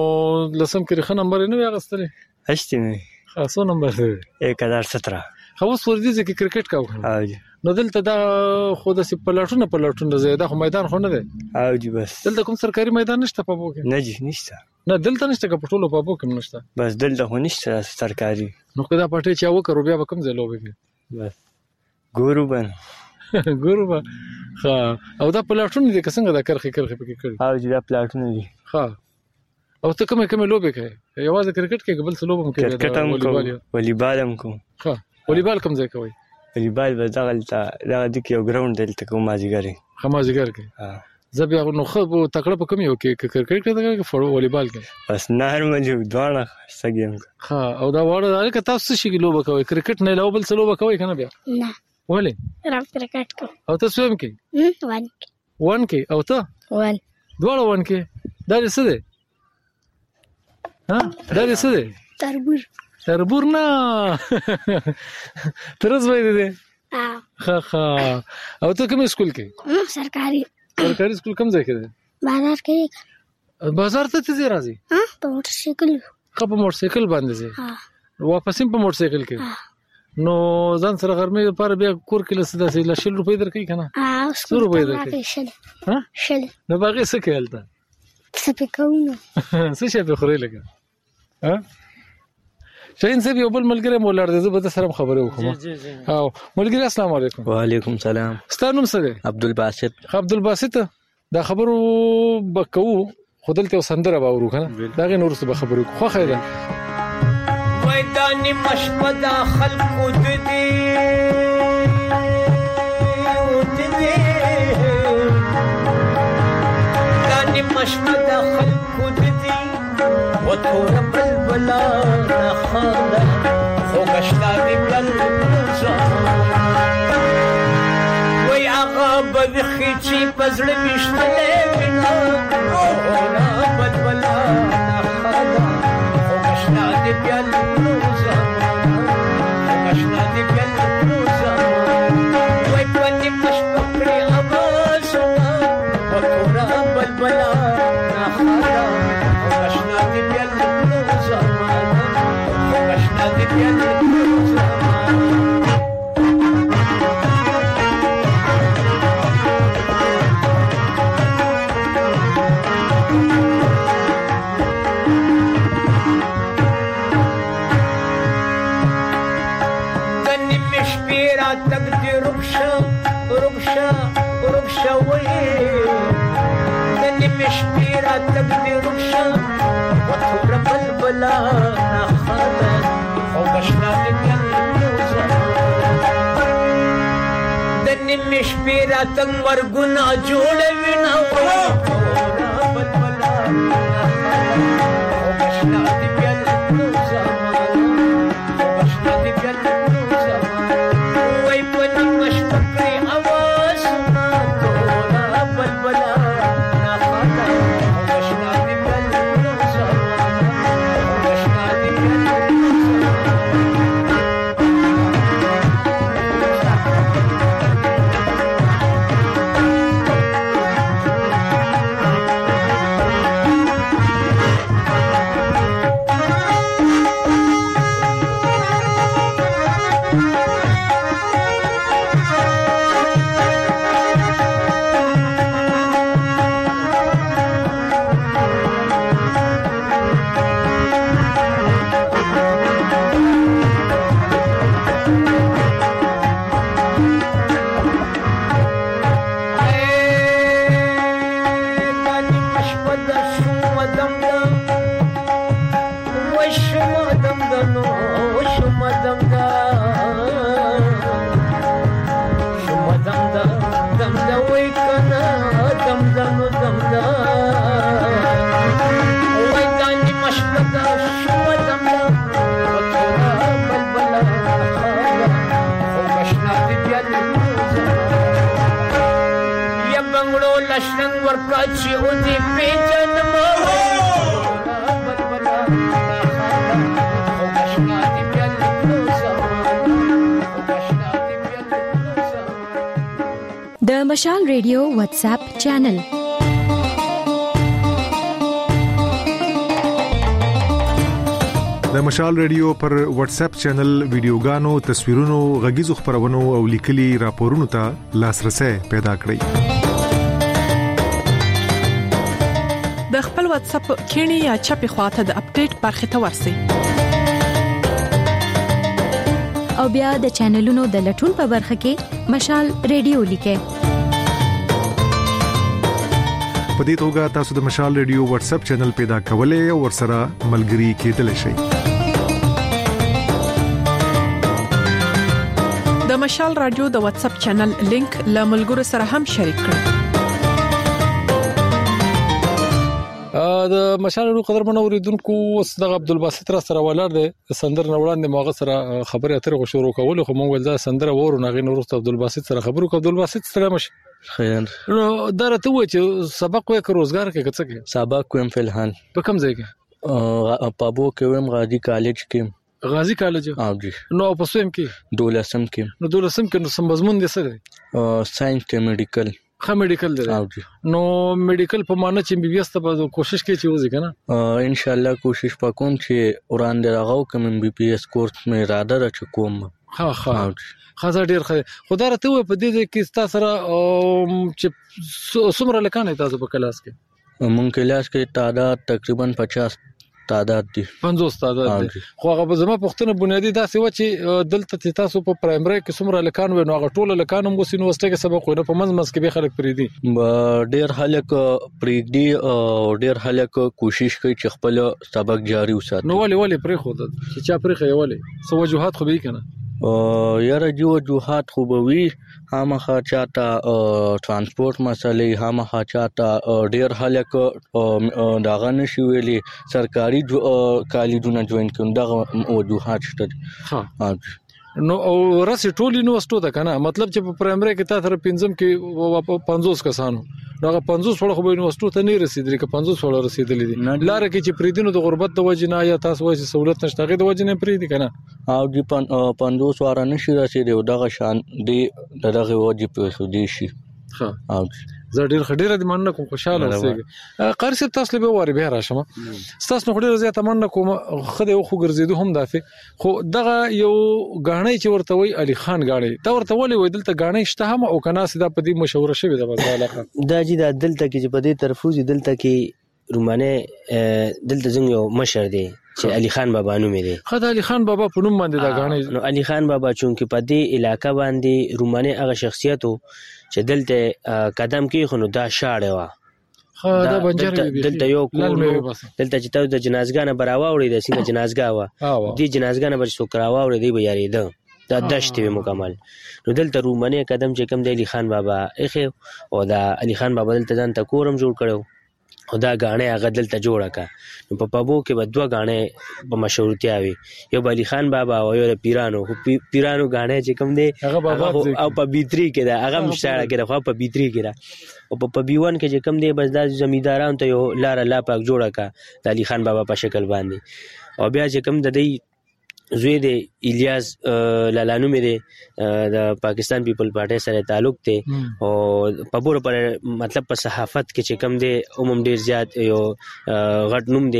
لسم کې خه نمبر نه غستلې هشت نه خاصو نمبر एक हज़ार सत्रह خو ورځي چې کرکټ کاو ها جی نو دلته دا خو د پلاټونه پلاټونه زیاده خو میدان خو نه دی ها جی بس دلته کوم سرکاري میدان نشته په بو کې نه جی نشته نه دلته نشته که په ټولو په بو کې نشته بس دلته خو نشته سرکاري نو کدا پټه چا وکړو بیا به کوم ځای لوبي کې بس ګورو بن ګورو با ها او دا پلاټونه دي څنګه دا کرخي کرخي پکې کړی ها جی دا پلاټونه دي ها او ته کومه کومه لوبي کوي یوازې کرکټ کې قبل څه لوبم کوي کرکټ هم کوم والیبال هم کوم ها والیبال کوم ځای کوي والیبال به دغلته دغه د یو ګراوند دلته کوم مازیګری خمازیګر کې ها زه بیا نو خو تکړه په کوم یو کې کرکټ کې دغه فوټبال والیبال کې بس نارمل یو دوانه سګیم ها او دا وړه الکه تاسو شي لوبه کوي کرکټ نه لوبل څه لوبه کوي کنه بیا نه ولې رام کرکټ کو او تاسو هم کې وان وان کې او ته وان دوړه وان کې دا څه دی ها دا څه دی تربور تربور نه ترز وای دی ها ها او ته کوم سکول کې سرکاري سرکاري سکول کوم ځای کې دی بازار کې بازار ته ته راځي ها په موټر سایکل خو په موټر سایکل باندې ځي ها واپس په موټر سایکل کې نو ځان سره غرمې لپاره بیا کور کې لسه داسې لشل روپۍ درکې کنه ها څو روپۍ درکې شل ها شل نو باغې څه کېلته څه پکاونه څه شي به خوري لګا ها شاین صاحب یو بل ملګری مولار دې زه به سره خبرې وکم جی جی او ملګری السلام علیکم وعلیکم السلام ستاسو نوم څه دی عبدالباسط عبدالباسط دا خبرو بکو خودلته سندره باورو کنه دا غي نور څه به خبرې خو خیره وای دانی مشپدا خلقو ددی او ددی دانی مشپدا خلقو ددی وتور بلبلا نخادا خو کشتا دی بلبلا وای آغا بوخی چی پزړ مشتله وینا او بلبلا نخادا خو کشتا دی بلبلا کشتا دی بلبلا وای پنی مشپکړي आवाज وتور بلبلا نخادا تبدي رمشة وتخبر بلبلا نخادا أو بشنا للجنوزة دني مش بيرا تنور قنا جولة ونا وتخبر بلبلا نخادا أو بشنا للجنوزة أو بشنا للجنوزة ويبني مش بكري أواسنا تولا بلبلا شم دم دنو شم دم دا شم دم دا دم دا وای کنا دم دنو دم دا وای دانی مشپدا شم دم دا وتورا بلبلا خو بشنا دی بیل یا بنگلو لشن ورکاچی او دی پیجن مو د مشال ریډیو واتس اپ چینل د مشال ریډیو پر واتس اپ چینل ویډیوګانو تصویرونو غږیزو خبرونو او لیکلي راپورونو ته لاسرسي پیدا کړئ د خپل واتس اپ کینی یا چپی خواته د اپډیټ برخه ته ورسئ او بیا د چینلونو د لټون په برخه کې مشال ریډیو لیکه په دې توګه تاسو د مشال ریډیو واتس اپ چینل پیدا کولای او ورسره ملګري کېدلی شئ د مشال رادیو د واتس اپ چینل لینک له ملګرو سره هم شریک کړئ د مشال ورو قدر منو ریدونکو صدق عبدالباسط را سره ولر د سندر نوړان د موغه سره خبرې اترې شروع کول خو مونږ ول دا سندر ورو نغې نور عبدالباسط سره خبرو کو عبدالباسط سلام خیر نو درته و چې سبق وې ک روزګار کې کڅ کې سبق کوم فلحال په کوم ځای کې پابو کې ویم غازی کالج کې غازی کالج او جی نو په سویم کې دولسم کې نو دولسم کې نو سم مضمون دي څه دی ساينس کې میډیکل خا میډیکل دی نو میډیکل په معنی چې بي بي اس ته کوشش کوي چې وځي کنه ان شاء الله کوشش وکوم چې وړاندې راغو کوم بي بي اس کورس مې اراده را چکوم ها ها خاصه ډیر خه خدای راته و په دې کې تاسو سره چې څومره لکانه تاسو په کلاس کې مونږ کلاس کې تعداد تقریبا پچاس تعداد دي پنځوس تعداد دي خو هغه زما پښتنه بنیادی داسې و چې دلته تاسو په پرایمري کې څومره لکان و نو هغه ټوله لکان هم وسینو واستګه سبق ونه په منځ کې به خلک پریدي ډیر خلک پریدي او ډیر خلک کوشش کوي چې خپل سبق جاری وساتي نو ولې ولې پرې خو چې چا پرې خو ولې سو وجوهات خو به کنه یاره جو وجوهات خوبوي هامخه چاته ترانسپورت مسلې هامخه چاته ډیر خلک داغه نشي ویلي سرکاري کالجونه جوائن کړي دغه وجوهات شته ها نو او راسي ټول یونیورسيټو ته کنه مطلب چې په پرایمري کې تاسو پنځم کې پنځوس کسانو نو پنځوس وړ خو یونیورسيټو ته نه رسیدلی که پنځوس وړ رسیدلی دي لار کې چې پریدینو د غربت د وجې نه یا تاسو وایي سہولت نشته غي د وجې نه پریدي کنه او دی پنځوس وړ نشي رسیدي او دغه شان دی دغه وجې په خودي شي ها او زه ډیر خډیره د مننه کوم خوشاله اوسېږم قاری صاحب تاسو له به واره به راشم تاسو نو خډیره زیاته مننه کوم خدای خو ګرځیدو هم دافه خو دغه یو غاڼې چې ورته وای علي خان غاڼې دا ورته ولې وای دلته غاڼې شته هم او کنه سیده په دې مشوره شوی د علاقه دا چې د دلته کې چې په دې طرفوزي دلته کې رومانه دلته څنګه یو مشر دی چې علي خان بابا نوم دی خدای علي خان بابا په نوم باندې دا غاڼې نو علي خان بابا چونکه په دې علاقه باندې رومانه هغه شخصیتو چې دلته قدم کې خو دا شاړه وا خا دا بنجر دلته یو کور دلته چې تاسو د جنازګانه براوړې د سینه جنازګا وا دې جنازګانه بچ سو کراوړې دی به یاري ده دا دشت وی مکمل نو دلته رومانه قدم چې کم د علي خان بابا اخه او دا علي خان بابا دلته ځان ته کورم جوړ کړو او دا غاڼه هغه دلته جوړه کا نو په پابو کې به دوه غاڼه په مشهورتیا وي یو علي خان بابا او یو پیرانو پیرانو غاڼه چې کوم دی او په بیتری کې دا هغه مشاړه کې خو په بیتری کې دا او په بیوان کې چې کوم دی بس د زمیدارانو ته یو لار الله پاک جوړه کا د علي خان بابا په شکل باندې او بیا چې کوم د دې زوی دی الیاس لالانو مې دی د پاکستان پیپل پارټي سره تعلق دی او په بور پر مطلب په صحافت کې چې کم دی عموم ډیر زیات یو غټ نوم دی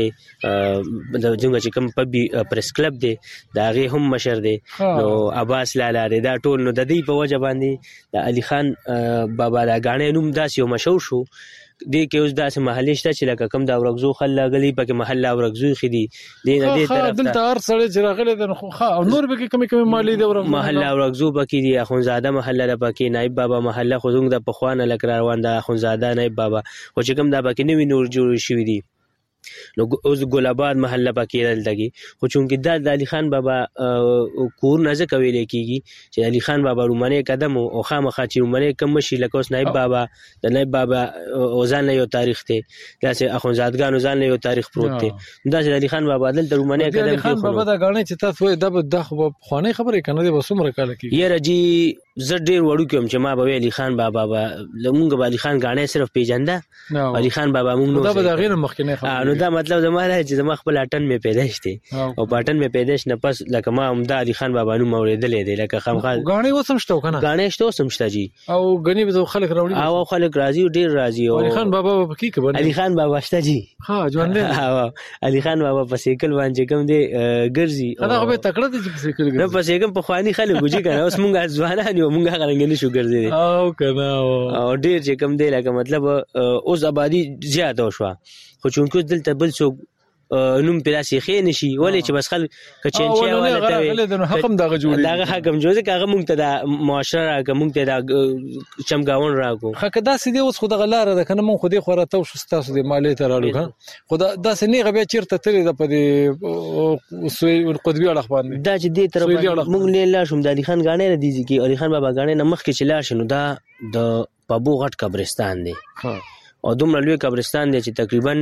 د څنګه چې کم په پریس کلب دی دا غي هم مشر دی نو عباس لالا دی دا ټول نو د دې په وجه باندې د علي خان بابا دا غاڼې نوم داس یو مشهور شو دې کې اوس داسې محلي شته چې لکه کم دا ورغزو خل غلي پکې محله ورغزو خدي دې نه دې طرف دلته هر سړی چې راغلی د خو او نور به کې کمی کمی مالی دی ورغزو محله ورغزو پکې دي اخونزاده محله را پکې نائب بابا محله خو زنګ د پخوانه لکه روان د اخونزاده نائب بابا خو چې کم دا پکې نوی نور جوړ شوی دي نو اوس ګلاباد محله پکې دلته خو چونکې دا د علي خان بابا کور نه ځکه ویل کېږي چې علي خان بابا رومنی قدم او خامخا چې رومنی کم شي لکه اوس نایب بابا د نایب بابا ځان له یو تاریخ ته داسې اخونزادګانو ځان له یو تاریخ پروت دی داسې علي خان بابا دلته رومنی قدم علي خان بابا دا غاڼه چې تاسو وایي دا به د خواني خبرې کنه دی وسومره کال کې یره جی زه ډیر وړو کوم چې ما به علي خان بابا لمونږ به علي خان غاڼه صرف پیژنده علي خان بابا مونږ نو دا به دا غیر مخکنه خبره نو دا مطلب زموږ چې زما خپل اټن می پیدا شته او پټن می پیدا شنه پس لکه ما هم د علي خان بابا نو موریدلې دی لکه خامخال غاڼه وسم شته کنه غاڼه شته وسم شته جی او غنی به خلک راوړي او خلک راضي ډیر راضي علي خان بابا په کې کبن علي خان بابا شته جی ها ژوند دی علي خان بابا په سیکل باندې کوم دی ګرځي دا به تکړه دي په سیکل ګرځي نو په سیکل په خواني خلک وږي کنه اوس مونږه ځوانان یو مونږه غرنګ نشو ګرځي او کنه او ډیر چې کوم دی لکه مطلب اوس آبادی زیاته شو خو چونکو دلته بل څوک نوم پیراسي خې نشي ولې چې بس خلک کچنچیا ولا ته حکم دغه جوړي دغه حکم جوړ ځکه مونږ ته د معاشره راکه مونږ ته د چمګاون راکو خکه داسې دی اوس خو دغه لار ده کنه مونږ خو دې خو راته شو تاسو د مالی ته رالو کنه خو داسې نه غبیا چیرته تللی د پدې سوی قطبی اړه باندې دا چې دې تر مونږ نه لا شوم د علي خان غاڼه را دي چې علي خان بابا غاڼه نه مخ کې چلا شنو دا د پابو غټ قبرستان دی او دومره لوی قبرستان دی چې تقریبا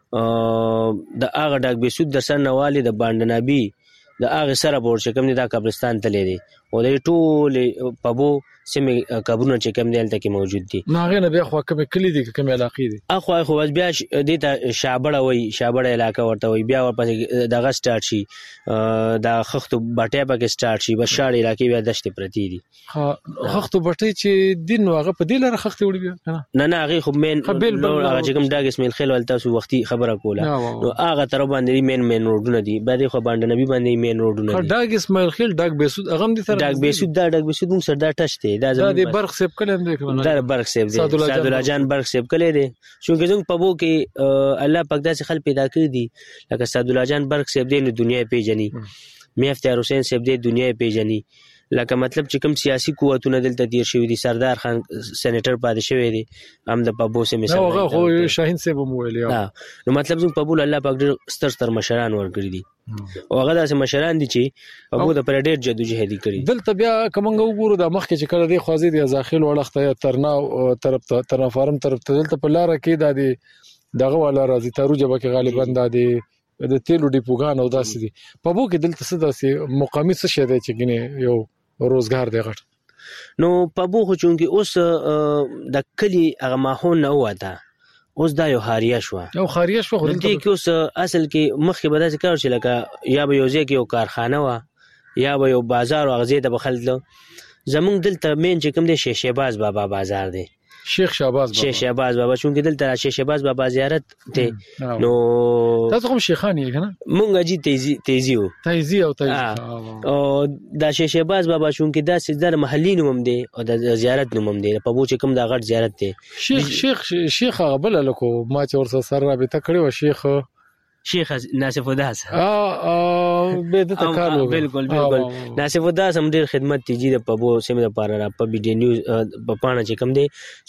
د هغه ډاک بیسود د سر نوالی د باندنابي د هغه سره بور چې کوم دی دا قبرستان تللی دی او د ټول پبو سیمه قبرونه چې کوم دی هلته کې موجود دي نو هغه نه بیا خو کوم کلی دي کوم علاقې دي اخو خو بیا د ته شابړه وای شابړه علاقه ورته وای بیا ورپسې دغه سٹارټ شي د خختو بټه پکې سٹارټ شي بشاړ علاقې بیا دشت پرتی دي خختو بټه چې دین واغه په دې لاره خختې وړي کنه نه نه هغه خو مین هغه چې کوم داګ اسماعیل خیل ولته سو وختي خبره کوله نو هغه تر باندې مین مین روډونه دي باندې خو باندې نبی باندې مین روډونه دي داګ اسماعیل خیل داګ بیسود هغه دي تر داګ بیسود دا داګ بیسود موږ سره دا ټچ دی دا د برق سیب کلم دی کنه دا برق سیب دی سعد الله جان برق سیب کله دی چونکه زموږ په بو کې الله پاک داسې خل پیدا کړی دي لکه سعد الله جان برق سیب دی نو دنیا پیژني می افتیار حسین سیب دی دنیا پیژني لکه مطلب چې کوم سیاسي قوتونه دلته دیر شوی دي سردار خان سېنیټر پاتې شوی دی هم د پبو سه مثال نو هغه خو شاهین سیب مو ویلی نو مطلب زموږ په بول الله پاک ډېر ستر ستر مشران ورګړي دي او هغه داسې مشران دي چې پبو د پر ډېر جدوجهدي کړي دلته بیا کومنګ وګورو د مخ کې چې کړه دی خوازي دی ځاخیل وړخته ترنا طرف ته ترنا فارم طرف ته دلته په لار کې د دې دغه ولا راځي تارو جبه کې غالبا د دې د تیلو ډیپوګان او داسې دي پبو کې دلته څه داسې مقامي څه شه دی چې ګنې یو روزګار دی غټ نو پبو خو چونکی اوس د کلی هغه ماحول نه وته اوس دا یو خاریه شو یو خاریه شو خو دلته کې اوس اصل کې مخکې به داسې کار چې لکه یا به یو ځای کې یو کارخانه و یا به یو بازار او غزې ته بخلدلو زمونږ دلته مین چې کوم دی شیخ شهباز بابا بازار دی شیخ شهباز بابا شیخ شهباز بابا چونکه دلته شیخ شهباز بابا زیارت ته نو تاسو کوم شیخان یې کنه مونږ جی تیزی تیزی و تیزی او تیزی او دا شیخ شهباز بابا چونکه دا سیدار محلي نوم دی او د زیارت نوم دی په بو چې کوم دا غټ زیارت دی شیخ شیخ شیخ غبل لکو ما چې ورسره سره رابطه کړې و شیخ شیخ ناصف وداس اه به د تکالو بالکل بالکل ناصف وداس هم ډیر خدمت تیجی د پبو سیمه لپاره را په بي ډي نیوز په پاڼه چې کوم دی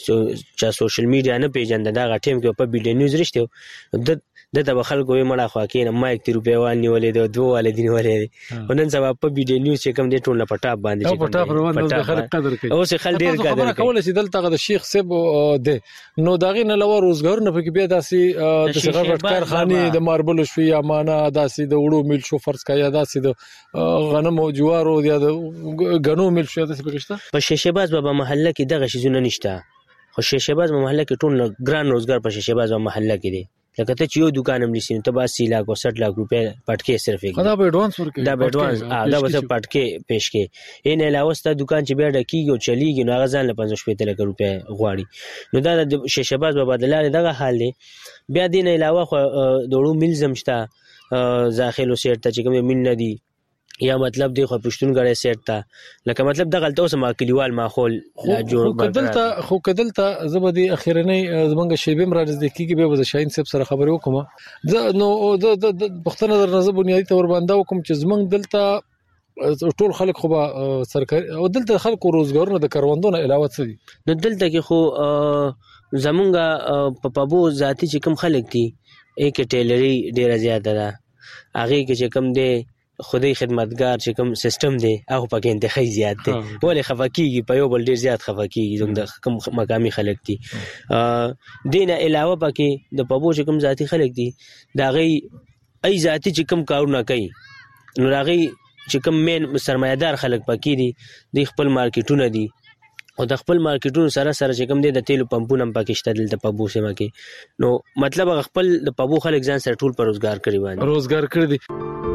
چې سوشل میډیا نه پیژند دا غټیم کې په بي ډي نیوز رښتیو د دته بخل کوی مړه خو کې نه ما یک روپیا وانی ولې د دوه والدین ولې ونن سبا په بي ډي نیوز چې کوم دی ټول په ټاپ باندې چې په ټاپ روان د خلک قدر کوي او سه خل ډیر قدر کوي چې دلته د شیخ سیب دی نو داغه نه لور روزګار نه پکې بیا داسي د څنګه وټکار خاني د ماربل شو یا معنا داسي د وړو مل شو فرض کا یا داسي د غنم او جوارو یا د غنو مل شو داسي پکښتا په شیشهباز بابا محله کې دغه شیزونه نشته خو شیشهباز محله کې ټول ګران روزګار په شیشهباز محله کې دی لکه ته چې یو دکان هم لسین ته باسي لاک او سठ لاک روپے پټکې صرف یک دا به ایڈوانس ورکړي دا به ایڈوانس دا به پټکې پېښ کې ان علاوه ست دکان چې بیا ډکیږي او چلیږي نو هغه ځان له پنځه شپږ لک روپے غواړي نو دا د شیشهباز په بدلاره دغه حال دی بیا دین علاوه خو دوړو ملزم شته ځاخلو سیټ ته چې کوم من نه دی یا مطلب دی خو پښتون غړې سیټ ته لکه مطلب د غلطو سم کلیوال ماحول جوړ کدلته خو کدلته زبدي اخیرنی زمونږ شیبم را نږدې کیږي به د شاهین صاحب سره خبرې وکم زه نو د پښتنه در نظر بنیادی تور باندې وکم چې زمونږ دلته ټول خلک خو به سرکاري او دلته خلکو روزګارونه د کاروندونو علاوه څه دي نو دلته کې خو زمونږ په پبو ذاتی چې کوم خلک دي یک ټیلری ډیره زیاته ده هغه کې چې کم دی خدای خدمتګار چې کوم سیستم دی هغه پکې انتخابي زیات دی ولې خفقيږي په یو بل ډیر زیات خفقيږي زموږ د کوم مقامي خلک دي دینه علاوه پکې د پبو چې کوم ذاتی خلک دي دا غي ای ذاتی چې کوم کارونه کوي نو راغي چې کوم مین سرمایدار خلک پکې دي د خپل مارکیټونه دي او د خپل مارکیټونو سره سره چې کوم دي د تیلو پمپونو هم پکې شته دلته پبو سیمه کې نو مطلب خپل د پبو خلک ځان سره ټول پر روزګار کړی باندې روزګار کړی دي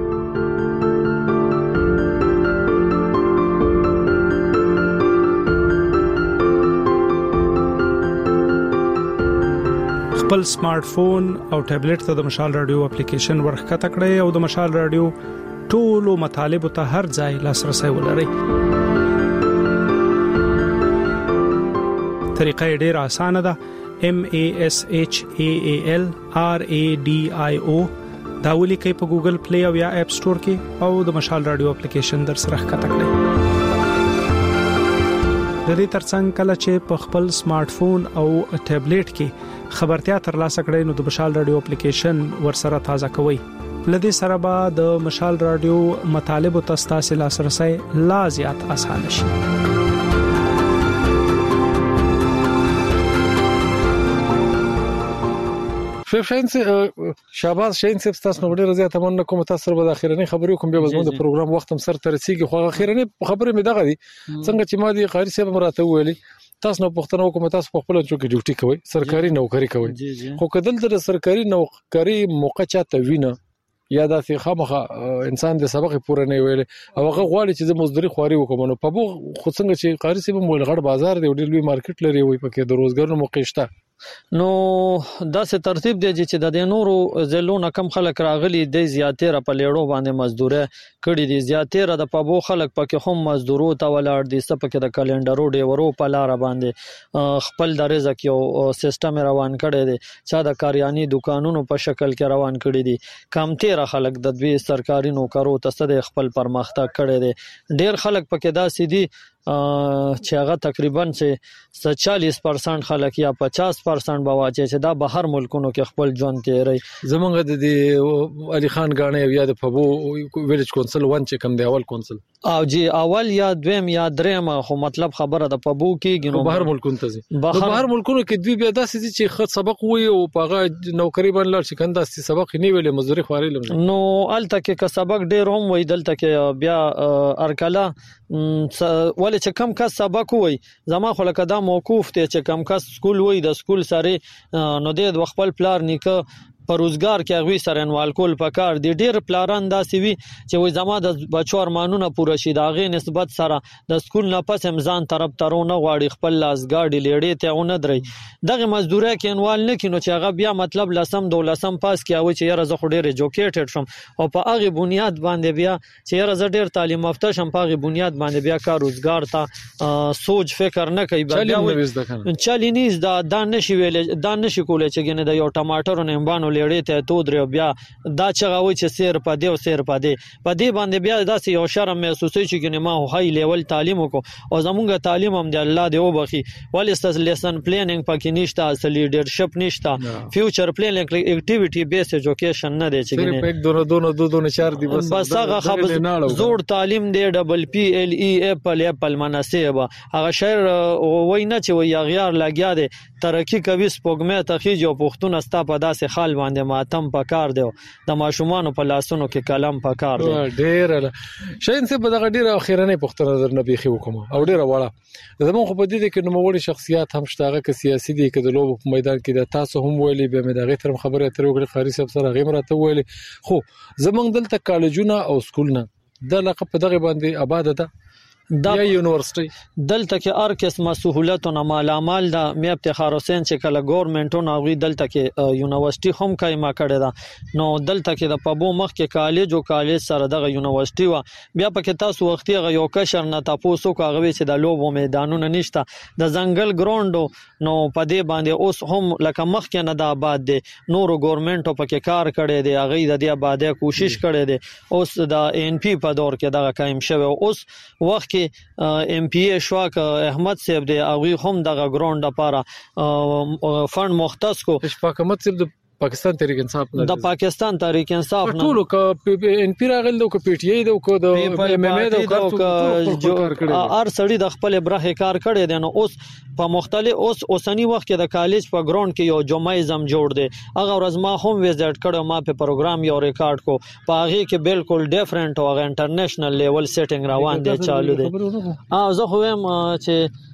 خپل سمارټ فون او ټابلیټ ته د مشال رادیو اپلیکیشن ورخکته کړئ او د مشال رادیو ټولو مطالب ته هر ځای لاسرسي ولرئ. طریقه ډیره اسانه ده. M A S H A A L R A D I O دا ولیکئ په ګوګل پلی او یا اپ سٹور کې او د مشال رادیو اپلیکیشن در سره ښکته کړئ. د دې ترڅنګ کله چې په خپل سمارټ فون او ټابلیټ کې خبرتیا ترلاسه کړئ نو د مشال رادیو اپلیکیشن ورسره تازه کوئ. لدې سره به د مشال رادیو مطالب او تاسو لاسرسي لا زیات اسانه شي. شیف شاهین شاباز شاهین صاحب تاسو نو ډیره زیاته مننه کوم تاسو سره به اخیرنی خبرې کوم به زموږ د پروګرام وخت هم سر ترسيږي خو اخیرنی خبرې مې دغه دي څنګه چې ما دي قاری صاحب مراته ویلي تاسو نو پښتنو کوم تاسو په خپل چوکي ډیوټي کوي سرکاري نوکری کوي خو کدل تر سرکاري نوکری موقع چاته وینه یا د خامخه انسان د سبق پوره نه ویل او هغه غواړي چې د مزدوري خواري وکوم نو په بو خو څنګه چې قاری صاحب مول غړ بازار دی ډیر لوی مارکیټ لري وي پکې د روزګار موقع شته نو داسې ترتیب دی چې د نورو زلون کم خلک راغلي د زیاتره په لیړو باندې مزدوره کړي دي زیاتره د پبو خلک پکې هم مزدورو ته ولاړ دي سپکه د کلندرو دی ورو په لار باندې خپل د رزق یو سیستم روان کړي دي چې د کاریانی دکانونو په شکل کې روان کړي دي کم تیر خلک د دوی سرکاري نوکرو ته د خپل پرمختګ کړي دي ډیر خلک پکې داسې دي چې هغه تقریبا چې چالیس پرسنټ خلک یا پچاس پرسنټ به واچي چې دا بهر ملکونو کې خپل ژوند تیری زمونږ د دې علي خان غاڼه یا د پبو ویلیج کونسل ون چې کوم دی اول کونسل او جی اول یا دویم یا دریم خو مطلب خبره د پبو کې ګنو بهر ملکونو ته ځي بهر ملکونو کې دوی بیا داسې چې خط سبق وي او پاغه نوکری باندې لار چې کنده سي سبق نه ویلې مزدوري خواري لم نو الته کې که سبق ډیر هم وي دلته کې بیا ارکلا ولې چې کم کس سبق وای زما خو لکه دا موقوف ته چې کم کس سکول وای د سکول سره نو د خپل پلار نیکه پر روزګار کې غوي سره انوال کول پکار دي ډیر پلاران داسې وي چې وای زما د بچو ارمانونه پوره شي دا غي نسبت سره د سکول نه پس امزان طرف ترونه غواړي خپل لاسګاډي لیړې ته اون درې دغه مزدوري کې انوال نه کینو چې هغه بیا مطلب لسم دولسم پاس کې او چې یاره زه خو ډیر ایجوکیټډ شم او په هغه بنیاد باندې بیا چې یاره زه ډیر تعلیم یافته شم په هغه بنیاد باندې بیا کار روزګار ته سوچ فکر نه کوي بیا چالینیز دا د نشي ویل د نشي کولای چې ګنه د یو ټماټر نه امبانو لیړې ته تو درو بیا دا چغاوي چې سیر په دی او سیر په دی په دی باندې بیا داسې یو شرم محسوسي چې ګنه ما هاي لیول تعلیم وکړو او زمونږ تعلیم هم دی الله دی وبخي ولې لیسن پلانینګ پکې نشته اصلي لیډرشپ نشته فیوچر پلانینګ اکټیویټي بیس ایجوکیشن نه دی چې ګنه صرف یک دونه دونه دو دونه چار دی بس بس هغه خبر زوړ تعلیم دی ډبل پی ال ای اپل اپل مناسبه هغه شهر وای نه چې وای غیار لګیا دی ترقی کوي سپوږمې تخیج او پښتون استا په داسې حال باندې ماتم پکار دی د ماشومان په لاسونو کې قلم پکار دی ډیر شاین څه په دغه ډیر اخیرنه پښتون نظر نه بيخي وکم او ډیر وړه زموږ خو په دې کې نو وړي شخصیت هم شته هغه سیاسي دي کې د لوب په میدان کې د تاسو هم ویلي به مې دغه تر خبره تر وګړي خاري صاحب سره غیم راته ویلي خو زمونږ دلته کالجونه او سکولونه د لقب په دغه باندې آباد ده د یونیورسيټي دلته کې هر قسمه سہولتونه مالامال ده مې افتخار حسین چې کله ګورنمنټونه غوي دلته کې یونیورسيټي هم قائمه کړې ده نو دلته کې د پبو مخ کې کالج او کالج سره دغه یونیورسيټي و بیا پکې تاسو وختي غو یو کشر نه تاسو کوغوي چې د لوبو میدانونه نشته د ځنګل ګراوند نو په دې باندې اوس هم لکه مخ کې نه د آباد دي نورو ګورنمنټو پکې کار کړي دي هغه د دې آبادې کوشش کړي دي اوس د ان پی په دور کې دغه قائم شوی اوس وخت کې ام پی ای شواک احمد صاحب دی او هم دغه ګراوند لپاره فند مختص کو شفاق احمد صاحب پاکستان تحریک انصاف د پاکستان تحریک انصاف نه ټول ک ان پی راغل د ک پی ټی ای د ک د ایم ایم ای د ک ار سړی د خپل برخه کار کړي دي. نو اوس په مختلف اوس اوسنی وخت کې د کالج په ګراوند کې یو جمعیزم جوړ دی. هغه ورځ ما هم وزټ کړو، ما په پروګرام یو ریکارډ کو، په هغه کې بالکل ډیفرنٹ او انټرنیشنل لیول سیټینګ روان دی چالو دی. اه زه خو هم چې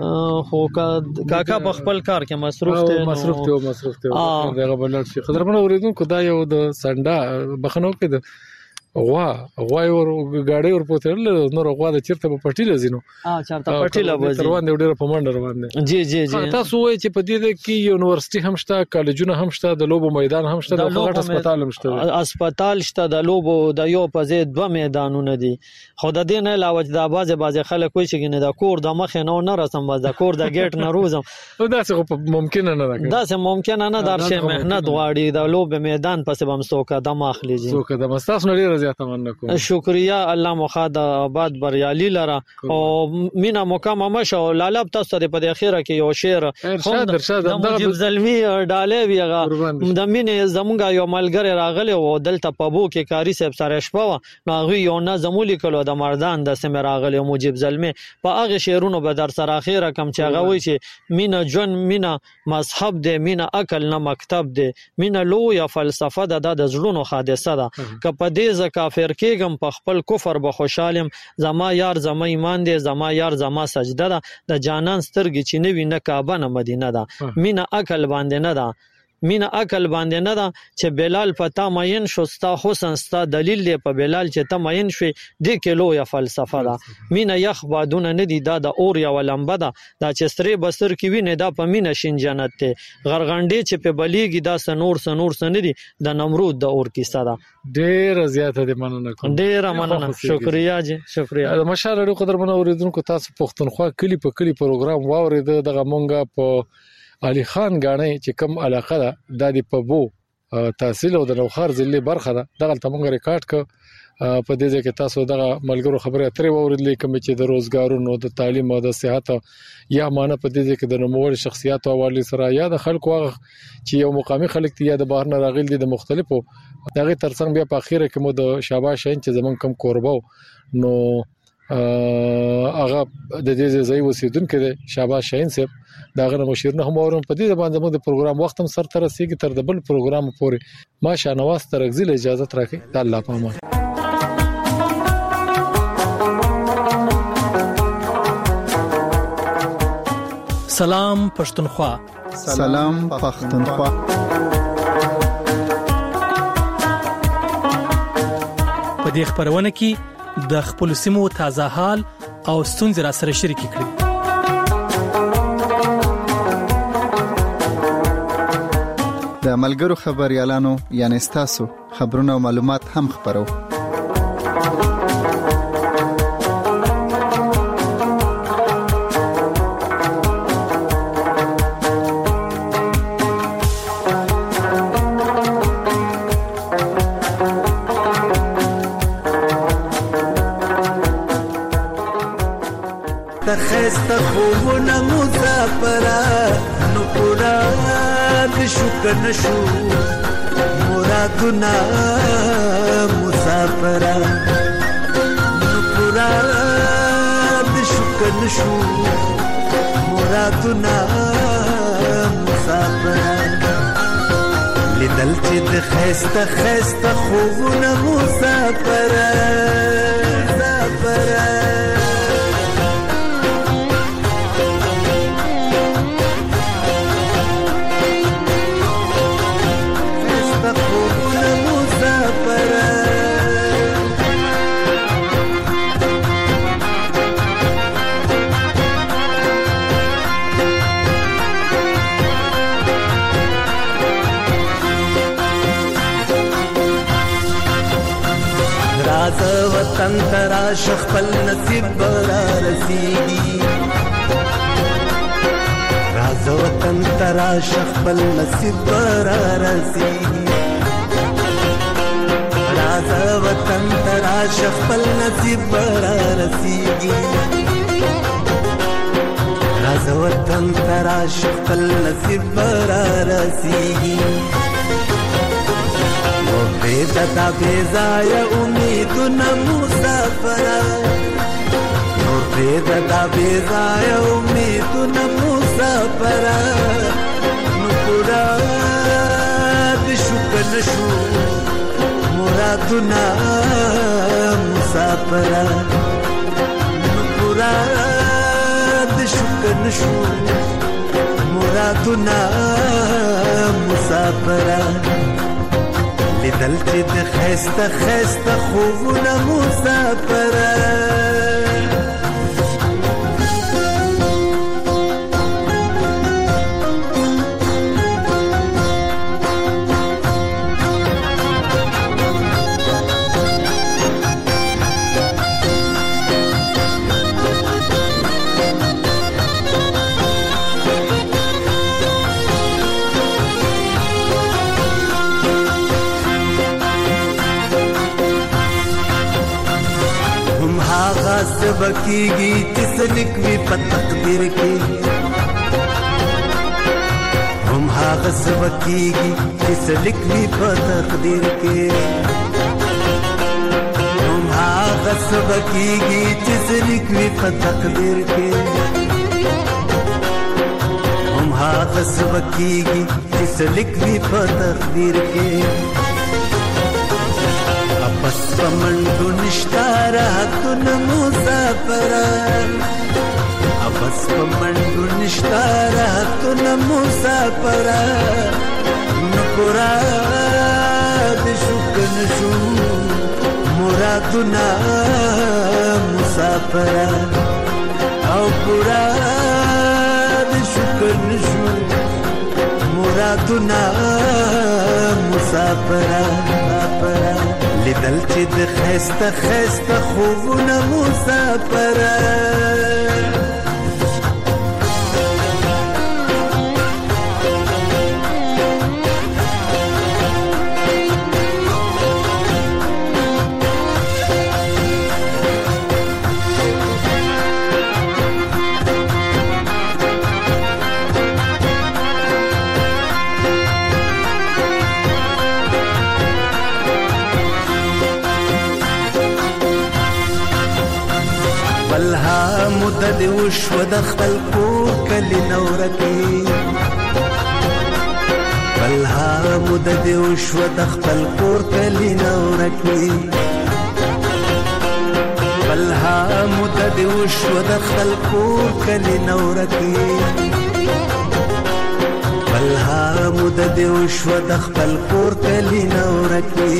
خو کاکا په خپل کار کې مصروف دی مصروف دی مصروف دی دغه بلل شي. خضرمن اوریدونکو دا یو د سنډا بخنو کې د غوا غوا ور غاډي ور پوتل نور غوا د چیرته په پټی لزینو اه چرته پټی لوځي روان دی ډیر په منډه روان دی. جی جی جی تاسو وایي چې په دې کې یونیورسيټي هم شته، کالجونه هم شته، د لوبو میدان هم شته، د غټ هسپتال هم شته. هسپتال شته، د لوبو د یو په ځای دوه میدانونه دي. خو د دې نه علاوه د بازه بازه خلک وایي چې د کور د مخ نه نه رسم باز د کور د ګیټ نه روزم. دا څه ممکن نه ده، دا څه ممکن نه ده. درشه مهنت غواړي د لوب میدان پسې بم څوک د ماخلي جی څوک د مستاس نه ډیر زیاته مننه کوم. شکریا الله مخاد آباد بریالي لره او مینا مکمه مشه لالب تاسو ته په اخیره کې یو شعر ارشاد ارشاد د مجيب زلمی ډالې ویغه د مینې زمونږ یو ملګری راغلی او دلته په بو کې کاری صاحب سره شپه نو هغه یو نظم لیکلو د مردان د سم راغلی مجيب زلمی په هغه شعرونو به در سره اخیره کم چې هغه وایي چې مینا جون مینا مذهب دی، مینا عقل نه مکتب دی، مینا لو یا فلسفه ده د زړونو حادثه ده. ک په دې ز کافر کېږم په خپل کفر به خوشالم، زما یار زما ایمان دی، زما یار زما سجده ده، د جانان سترګې چې نوی نه کعبه نه مدینه ده. مینا عقل باندې نه ده، مینا عقل باندې نه ده چې بلال پتا ماین شو ستا حسن ستا دلیل دی په بلال چې ته ماین شوي دې کې لویه فلسفه ده. مینا یخ بادونه نه دي، دا د اور یوه لمبه ده، دا چې سرې بسر کې وینې دا په مینا شین جنت دی. غرغنډې چې په بلیږي دا سنور سنور سن دي، د نمرود د اور کیسه ده. ډېر زیاته دې مننه کوم. ډېر مننه، شکریا جی شکریا. د مشال اړو قدرمن اوریدونکو تاسو پښتونخوا کلی په کلی پروګرام واورید. دغه مونږه په علي خان غاڼې چې کم علاقه ده د دې په بو تحصیل او د نوخار ضلع برخه ده دغه تمنګ ریکارډ ک په دې ځکه تاسو دغه ملګرو خبره اترې ووریدلې کوم چې د روزګارونو د تعلیم او د صحت یا مانه په دې ځکه د نوموړ شخصیت او حواله سره یا د خلکو چې یو مقامي خلک تی یا د بهر نه راغلي دي د مختلفو دغه ترڅنګ بیا په اخیره کې مو د شاباش شین چې زمون کم کوربو نو هغه د دې ځای وسیدونکو د شاباش شین صاحب داغه مشیر نه هم اورم په دې باندې موږ د پروګرام وخت هم سر تر رسیدي تر د بل پروګرام پورې ما شانواز ترغزل اجازه راکړي د الله پامان. سلام پښتونخوا. سلام پښتونخوا. په دې خبرونه کې د خپل سیمو تازه حال او ستونزې را سره شریک کړئ. د ملګرو خبريالانو یعنی تاسو خبرونه او معلومات هم خبرو. تخست خوبونه مسافره نو پورا شکر نشو مرادنا مسافره نو پورا شکر نشو مرادنا مسافره لیدل چې د خسته خسته خوبونه مسافره مسافره وطن ترا شخپل نصیب برا رسیدی راز وطن ترا شخپل نصیب برا رسیدی راز وطن ترا شخپل نصیب برا رسیدی راز وطن ترا شخپل نصیب برا رسیدی پریدا دا بیزای امیدونه مسافره نور پریدا دا بیزای امیدونه مسافره نو پورا د شو کنه شو مرادونه مسافره نو پورا د شو کنه شو مرادونه مسافره لیدل چې د خسته خسته خوبونه مسافره سبکیږي چې سلک وي په تقدیر کې هم هغه سبکیږي چې سلک وي په تقدیر کې هم هغه سبکیږي چې سلک وي په تقدیر کې هم هغه سبکیږي چې سلک وي په تقدیر کې بس پمنډو نشتاره حقونه مسافره بس پمنډو نشتاره حقونه مسافره نو پورا د شو کنه شو مرادونه مسافره او پورا د شو کنه شو مرادونه مسافره لیدل چې د خسته خسته خوبونه مسافره بلها مدد وشو د خپل کور کلی نورکی بلها مدد وشو د خپل کور کلی نورکی بلها مدد وشو د خپل کور کلی نورکی بلها مدد وشو د خپل کور کلی نورکی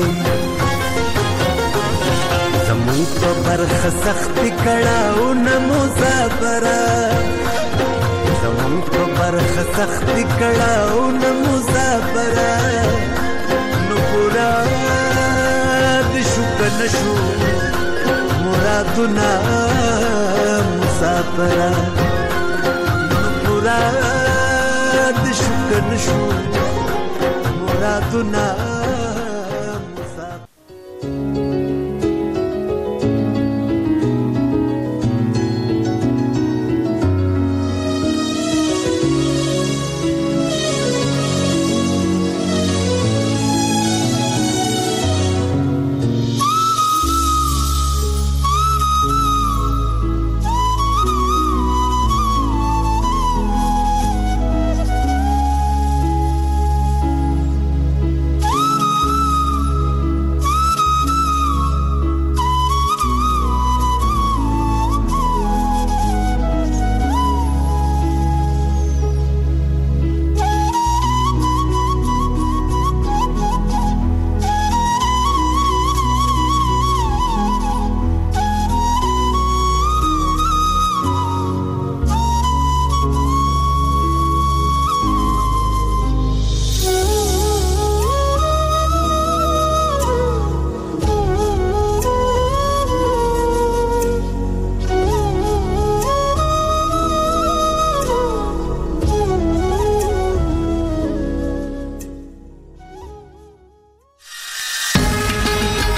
زمون په برخه سخت کړهو نه مسافره زمون په برخه سخت کړهو نه مسافره نو پورا د شو کنه شو مرادونه مسافره نو پورا د شو کنه شو مرادونه مسافره